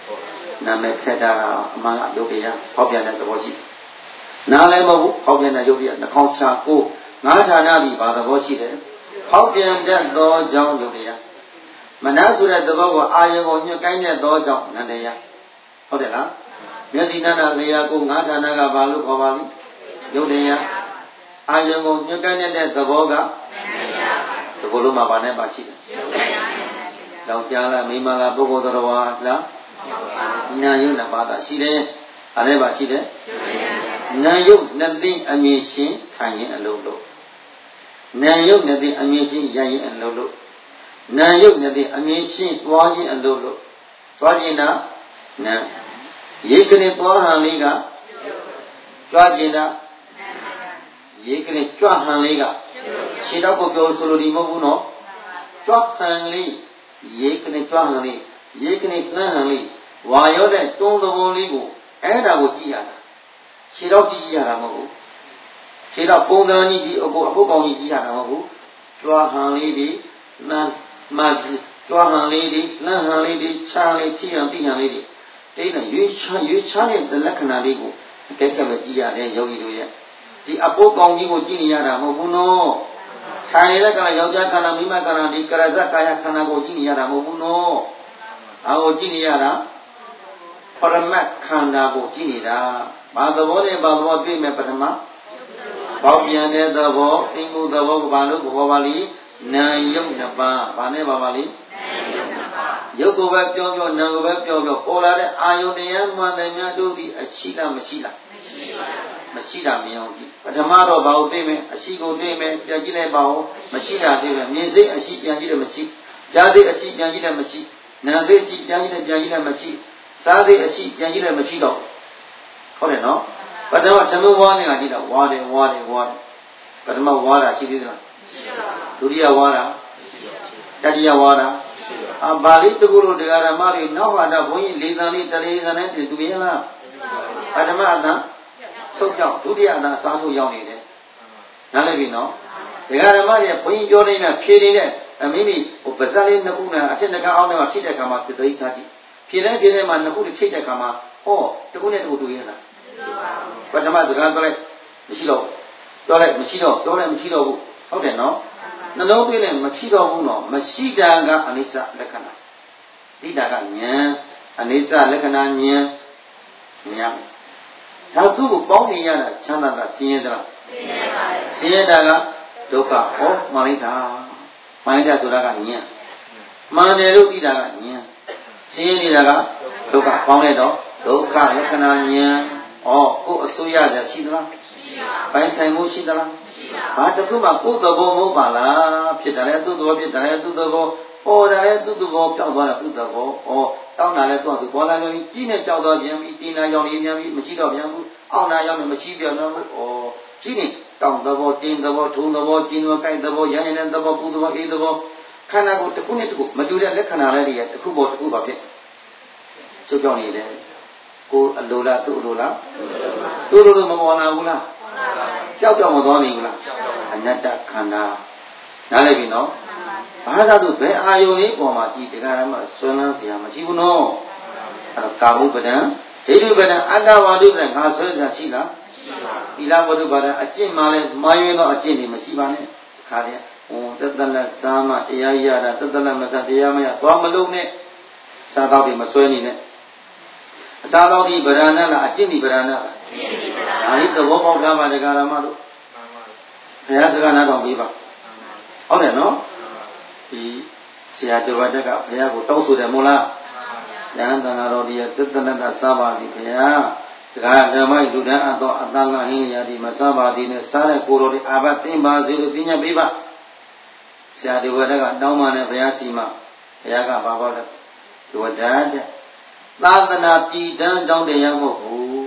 နာမည်ဖြတ်တာအမှန်ကယုတ်တရားဟောပြန်တဲ့သဘောရှိနားလည်းမဟုတ်ဘူးဟောပြန်တဲ့ယုတ်တရားနှာခေါင်းချကိုငါးဌာနဒီဘာသဘောရှိတယ်ဟောပြန်တဲ့သောကြောင့်ယုတ်တရားမနဆိုတဲ့သဘောကိုအာယုံကိုညှို့ကိုင်းတဲ့သောကြောင့်နန္တရားဟုတ်တယ်လားမျက်စိနာနာလျာကိုငါးဌာနကဘာလို့ခေါ်ပါလိယုတ်တရားအာယုံကိုညှို့ကိုင်းတဲ့သဘောကနန္တရားဒီလိုလုံးမှာဘာနဲ့ပါရှိတယ်ယုတ်တရားယောက်ျားလားမိန်းမလားပုဂ္ဂိုလ်တော်ဝါလားနာယုတ်နှစ်ပါးသာရှိတယ်အဲ့ဒါပါရှိတယ်နာယုတ်နှစ်သိအမြင်ရှင်းခံရင်အလုံးလို့နာယုတ်နှစ်သိအမြင်ရှင်းရရင်အလုံးလို့နာယုတ်နှစ်သိအမြင်ရှင်းတွားရင်အလုံးလို့တွားခြင်းတာနာရေကနေတွားဟန်လေးကကြွားခြင်းတာရေကနေကြွဟန်လေးကခြေတော့ကိုပြောဆိုလို့ဒီမဟုတ်ဘူးနော်ကြွဟန်လေးရေကနေကြွဟန်လေးရေကနေနှမ်းဟန်လေးဝါရောတဲ့တွန်းသဘောလေးကိုအဲ့ဒါကိုကြည့်ရတာခြေတော့ကြည့်ရတာမဟုတ်ဘူးခြေတော့ပုံသဏ္ဍာန်ကြီးဒီအကိုအပုတ်ကောင်ကြီးကြည့်ရတာမဟုတ်ဘူးကြွဟန်လေးဒီနှမ်းမကြွဟန်လေးဒီနှမ်းဟန်လေးဒီချာလေးကြည့်ရတိဟန်လေးဒီတိတ်နဲ့ရွေးချရွေးချတဲ့လက္ခဏာလေးကိုအကဲကဲပဲကြည့်ရတယ်ယောဂီတို့ရဲ့ဒီအပုတ်ကောင်ကြီးကိုကြည့်နေရတာမဟုတ်ဘူးနော်ခြာရတဲ့ကံယောက်ျားခန္ဓာမိန်းမခန္ဓာဒီကရဇကာယခန္ဓာကိုကြည့်နေရတာမဟုတ်ဘူးနော်အာကိုကြည့်နေရတာပရမတ်ခန္ဓာကိုကြည့်နေတာဘာသဘောနဲ့ဘာသဘောတွေ့မယ်ပထမပေါက်ပြန်တဲ့သဘောသိမှုသဘောကိုဘာလို့ခေါ်ပါလိနာယုတ်နှစ်ပါးဘာနဲ့ပါပါလိယုတ်ကိုပဲပြောပြောနာကိုပဲပြောပြောပေါ်လာတဲ့အာယုန်တရားမှန်တယ်များတို့ဒီအရှိလားမရှိလားမရှိပါဘူးမရှိတာမြင်အောင်ကြည့်ပထမတော့ဘာကိုတွေ့မယ်အရှိကိုတွေ့မယ်ပြန်ကြည့်လိုက်ပါဦးမရှိတာတွေ့မယ်မြင်စိတ်အရှိပြန်ကြည့်တယ်မရှိကြားစိတ်အရှိပြန်ကြည့်တယ်မရှိနာစိတ်အရှိပြန်ကြည့်တယ်ပြန်ကြည့်တယ်မရှိစားစိတ်အရှိပြန်ကြည့်တယ်မရှိတော့ဟုတ်တယ်နော်ပထမဓမ္မဝါနေတာကြည့်တော့ဝါတယ်ဝါတယ်ဝါတယ်ပထမဝါတာရှိသေးသလားမရှိပါဘူးဒုတိယဝါတာတတိယဝါတာအာပါဠိတကူလို့တရားဓမ္မတွေနောက်ဟာတာဘုန်းကြီးလေးသံလေးတလေးသံနဲ့တူရလားပထမအတန်ဆုတ်ကြောက်ဒုတိယအတန်အစားထိုးရောက်နေတယ်နားလည်ပြီနော်တရားဓမ္မတွေဘုန်းကြီးပြောနေတဲ့ဖြေနေတဲ့မိမိဟိုပါဇက်လေးနှစ်ခုနဲ့အထက်နှစ်ကအောက်နဲ့ဖြစ်တဲ့ခါမှာသတိထားကြည့်ဖြေတဲ့ဖြေတဲ့မှာနှစ်ခုဖြစ်တဲ့ခါမှာဟောတခုနဲ့တခုတူရလားပထမစကားပြောလိုက်မရှိတော့ပြောလိုက်မရှိတော့ပြောလိုက်မရှိတော့ဘူးဟုတ်တယ်နော်နှလုံးသွင်းနဲ့မရှိတော့ဘူးနော်မရှိတာကအနိစ္စလက္ခဏာသိတာကဉာဏ်အနိစ္စလက္ခဏာဉာဏ်ဉာဏ်ဒါသူ့ကိုပေါင်းနေရတာချမ်းသာတာဆင်းရဲသလားဆင်းရဲပါဘူးဆင်းရဲတာကဒုက္ခဟောမှန်လိုက်တာမှန်လိုက်တာဆိုတာကဉာဏ်မှန်တယ်လို့သိတာကဉာဏ်ဆင်းရဲနေတာကဒုက္ခပေါင်းလိုက်တော့ဒုက္ခလက္ခဏာဉာဏ်ဩကိုယ်အစိုးရရရှိသလားမရှိပါဘူးပိုင်ဆိုင်မှုရှိသလားမရှိပါဘူးဘာတစ်ခုမှကိုယ်သဘောမဟုတ်ပါလားဖြစ်တယ်လေသူ့သဘောဖြစ်တယ်လေသူ့သဘောပေါ်တယ်လေသူ့သဘောပြောက်သွားတာသူ့သဘောဩတောင်းတာလေသူ့သူပေါ်လာပြန်ပြီးကြီးနဲ့ကြောက်သွားပြန်ပြီးတင်းနာရောက်နေပြန်ပြီးမရှိတော့ပြန်ဘူးအောက်နာရောက်နေမရှိပြန်တော့ဘူးဩကြီးနေတောင်းသဘောတင်းသဘောထုံသဘောကျင်းသဘောကြိုက်သဘောရရင်တဲ့သဘောပူသဘောအေးသဘောခန္ဓာကိုယ်တစ်ခုနဲ့တစ်ခုမတူတဲ့လက္ခဏာလေးတွေတစ်ခုပေါ်တစ်ခုပါဖြစ်ချုပ်ကြောက်နေတယ်ကိုအလိုလားသူ့အလိုလားသူ့လိုလိုမပေါ်လာဘူးလားကြောက်ကြောက်မသွားနေဘူးလားအနတ္တခန္ဓာနားလည်ပြီနော်ဘာသာသူဘယ်အာယုန်လေးပေါ်မှာကြည်တရားဓမ္မဆွဲလန်းစရာမရှိဘူးနော်အဲ့တော့ကာမုပဒံဒိဋ္ဌိပဒံအတ္တဝါဒုပဒံငါဆွဲစရာရှိလားမရှိပါဘူးသီလဝတ္ထုပါဒံအကျင့်မှလည်းမာရွေးသောအကျင့်တွေမရှိပါနဲ့ခါတည်းဟိုတတလက်ဇာမတရားရတာတတလက်မစတရားမရသွားမလုံးနဲ့စားတော့တွေမဆွဲနေနဲ့အစားတော့ဒီဗရဏလားအကျင့်ဒီဗရဏလားအကျင့်ဒီဗရဏဒါလေးသဘောပေါက်ထားပါဒကာရမတို့ဘုရားစကားနားတော်ပြီးပါဟုတ်တယ်နော်ဒီဆရာတော်ဘတက်ကဘုရားကိုတောင်းဆိုတယ်မို့လားဉာဏ်တန်ဃာတော်ဒီသတ္တနတစားပါသည်ဘုရားဒကာဓမ္မဤလူတန်းအပ်သောအတန်ကဟင်းရာဒီမစားပါသည်နဲ့စားတဲ့ကိုယ်တော်ဒီအာဘသိမ့်ပါစေလို့ပြညာပေးပါဆရာတော်ဘတက်ကတောင်းပါနဲ့ဘုရားစီမဘုရားကဘာပြောလဲဒဝဒတဲ့သာသနာပြည်တန်းကြောင်းတရားမဟုတ်ဘူး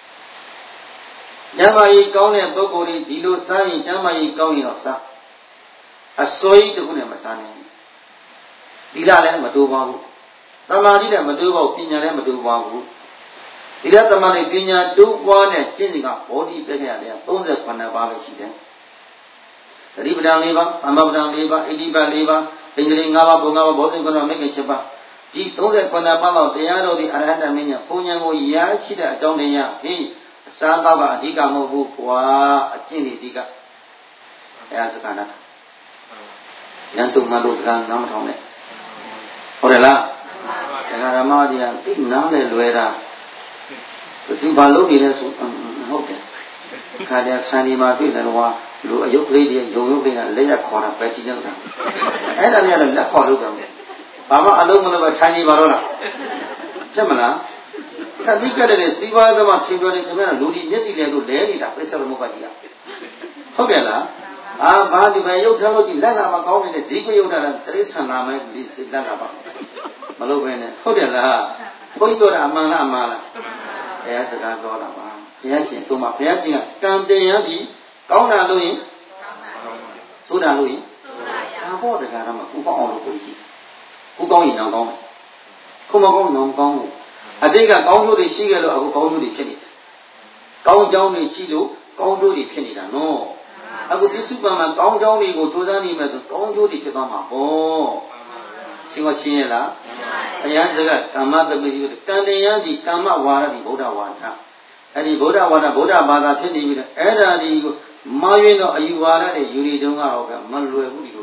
ကျမ်းမာရေးကောင်းတဲ့ပုဂ္ဂိုလ်ဒီလိုစားရင်ကျမ်းမာရေးကောင်းရင်တော့စားအစွဲကြီးတစ်ခုနဲ့မစားနိုင်ဘူးသီလလည်းမတိုးပါဘူးသမာဓိလည်းမတိုးပါဘူးပညာလည်းမတိုးပါဘူးသီလသမာဓိပညာတိုးပွားတဲ့ကျင့်စဉ်ကဘောဓိပြည့်ရတဲ့သုံးဆယ်ခုနှစ်ပါးပဲရှိတယ်သတိပဋ္ဌာန်၄ပါးသမ္မာပဋ္ဌာန်၄ပါးဣတိပတ်၄ပါးအင်္ဂလိပ်၅ပါးဘုံ၅ပါးဘောဓိကုဏမိတ်ကင်၈ပါးဒီthirty-sevenပါးသောတရားတော်ဒီအရဟတမင်းညာဘုံညာကိုရရှိတဲ့အကြောင်းတရားဟိအစားတော့ကအဓိကမဟုတ်ဘူးကွာအကျင့်ဒီအဓိကအဲစကားနာရန်တုံမလို့စကားနားမထောင်နဲ့ဟုတ်တယ်လားဒကာရမကြီးကသိနားလေလွယ်တာဒီဘာလို့နေလဲဆိုဟုတ်တယ်ခါတည်းဆန်ဒီမှာတွေ့တယ်တော့လူအယုတ်ကလေးတွေယုံယုတ်တွေကလက်ရက်ခေါ်တာပဲချင်းနေတာအဲ့ဒါလည်းလက်ခေါ်လို့ပြောတယ်ဘာမှအလုံးမလို့ပဲခြံကြီးပါတော့လားဖြစ်မလားခတိကတဲ့စီးပွားသမားဖြေပြောတယ်ခင်ဗျားလူဒီမျက်စိလည်းတို့လဲနေတာပြစ္ဆသမုပ္ပါကြီးကဟုတ်ကဲ့လားအာဘာဒီပဲရုပ်ထားလို့ဒီလက်လာမကောင်းနေတဲ့ဈေးကွရုပ်ထားတာတိရစ္ဆာန်နာမယ်ဒီလက်လာပါမလို့ပဲနဲ့ဟုတ်တယ်လားဘုန်းကြီးပြောတာအမှန်လားအမှားလားဘုရားစကားပြောတာပါဘုရားရှင်ဆိုမှဘုရားရှင်ကကံတင်ရပြီကောင်းတာလို့ရင်ကောင်းတာဆိုတာလို့ရင်ဆိုတာဘောတကားတော့မကိုကောင်းအောင်လို့ကိုကြီးကိုကောင်းရင်တော့ကောင်းတယ်ခုမကောင်းရင်တော့မကောင်းဘူးအတိတ်ကကောင်းကျိုးတွေရှိခဲ့လို့အခုကောင်းကျိုးတွေဖြစ်နေတယ်ကောင်းကြောင်းတွေရှိလို့ကောင်းကျိုးတွေဖြစ်နေတာနော်အခုပြစ္ဆုတ်ပံမှာကောင်းကြောင်းတွေကိုစူးစမ်းနေမယ်ဆိုကောင်းကျိုးတွေဖြစ်သွားမှာပေါ့ရှင်းမရှင်းရလားဘုရားစကားကမ္မတပိယကံတရားဒီကမ္မဝါဒဒီဗုဒ္ဓဝါဒအဲ့ဒီဗုဒ္ဓဝါဒဗုဒ္ဓဘာသာဖြစ်နေပြီအဲ့ဒါဒီကိုမာယွင်းတော့အယူဝါဒတွေယူနေတုန်းကတော့ဗျမလွယ်ဘူးဒီလို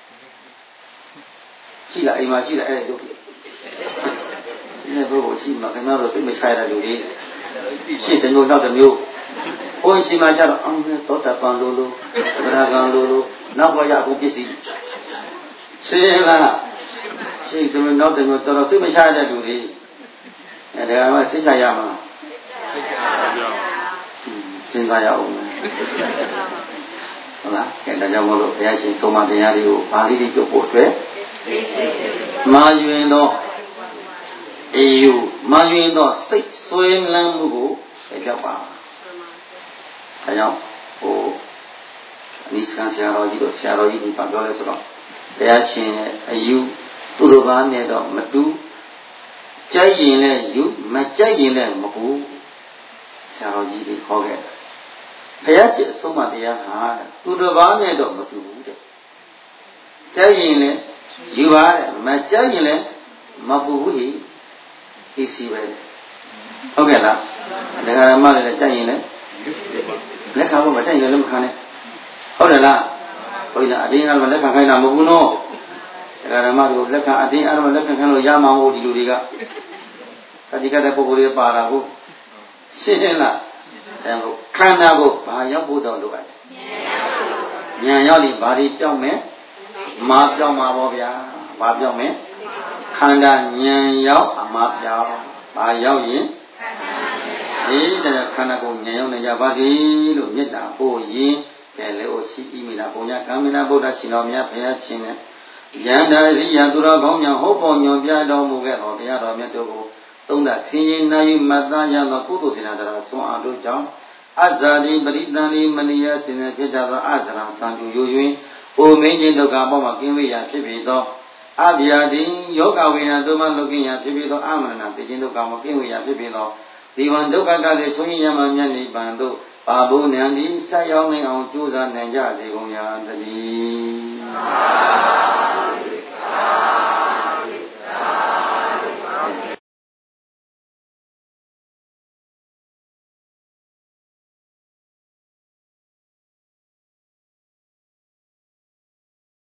ရှိလားအိမ်မှာရှိလားအဲ့ဒီတို့ဒီနေ့ဘုရားရှိမှာခင်ဗျားတို့စိတ်မချရတဲ့လူတွေရှိတယ်လို့တော့တမျိုးဘုန်းရှိမှကြတော့အောင်သောတပန်လိုလိုဗရာဂံလိုလိုနောက်ဘရအခုပစ္စည်းရှင်းလားရှိတယ်လို့နောက်တမျိုးတော်တော်စိတ်မချရတဲ့လူတွေအဲ့ဒါကမှစိတ်ချရမှာစိတ်ချရပါဘူးသင်္ခါရအောင်ဟုတ်လားအဲဒါကြောင့်မလို့ဘုရားရှင်ဆုံးမတရားတွေကိုပါဠိတွေပြုတ်ဖို့အတွက်မာယွင်တော့အေယူမာယွင်တော့စိတ်ဆွဲလန်းမှုကိုပြတ်ပါဒါကြောင့်ဟိုအနိစ္စဆရာတော်ကြီးတို့ဆရာတော်ကြီးဒီပါပြောလဲဆိုတော့ဘုရားရှင်ရဲ့အယူသူတို့ဘာနဲ့တော့မတူကြိုက်ရင်လည်းယူမကြိုက်ရင်လည်းမကူဆရာတော်ကြီးတွေခေါ်ခဲ့ဘုရားကျင့်အဆုံးအမတရားဟာသူတစ်ပါးနဲ့တော့မတူဘူးတဲ့ကြိုက်ရင်လည်းယူပါတဲ့မကြိုက်ရင်လည်းမပူဘူးဟိအေးစီပဲဟုတ်ကဲ့လားဒကာရမလည်းကြိုက်ရင်လည်းလက်ခံဖို့မကြိုက်ရင်လည်းမခံနဲ့ဟုတ်တယ်လားဘုရားအတင်းအားမလက်ခံခိုင်းတာမဟုတ်ဘူးနော်ဒကာရမတို့လက်ခံအတင်းအားမလက်ခံခိုင်းလို့ရမှာမဟုတ်ဒီလူတွေကတတိကတဲ့ပုဂ္ဂိုလ်တွေပါတာကိုရှင်းလားအဲခန္ဓာကိုဘာရောက်ဖို့တော့လိုအပ်တယ်ဉာဏ်ရောက်ရင်ဘာတွေပြောင်းမယ်မာပြောင်းမှာပေါ့ဗျာဘာပြောင်းမယ်ခန္ဓာဉာဏ်ရောက်အမှားပြောင်းဘာရောက်ရင်အေးတဲ့ခန္ဓာကိုဉာဏ်ရောက်နေကြပါစေလို့မေတ္တာပို့ရင်ကဲလေဩရှိဤမိလားဘုရားကံမနာဗုဒ္ဓရှင်တော်မြတ်ဘုရားရှင်နဲ့ယန္တာရိယသူတော်ကောင်းများဟောပေါ်ညွန်ပြတော်မူခဲ့တော်တရားတော်မြတ်တို့ကိုသုံးသဆင်းရဲနာယူမတ်သားရသောကုသိုလ်စေနာတရားဆွမ်းအားတို့ကြောင့်အဇာတိပရိသန္တိမနိယစင်စစ်ဖြစ်ကြသောအဇရာသံပြုယို၍အိုမင်းချင်းဒုက္ခပေါမှာကင်းဝေးရာဖြစ်ပြီးသောအဗျာတိယောဂဝေဒနာတို့မှလွတ်ကင်းရာဖြစ်ပြီးသောအမရဏသိခြင်းဒုက္ခမှာကင်းဝေးရာဖြစ်ပြီးသောဒီဝံဒုက္ခကလည်းဆုံးရမှမြတ်နိဗ္ဗာန်သို့ပါဘုံဉာဏ်သည်ဆက်ရောက်နိုင်အောင်ကြိုးစားနိုင်ကြစေကုန်ရာတည်း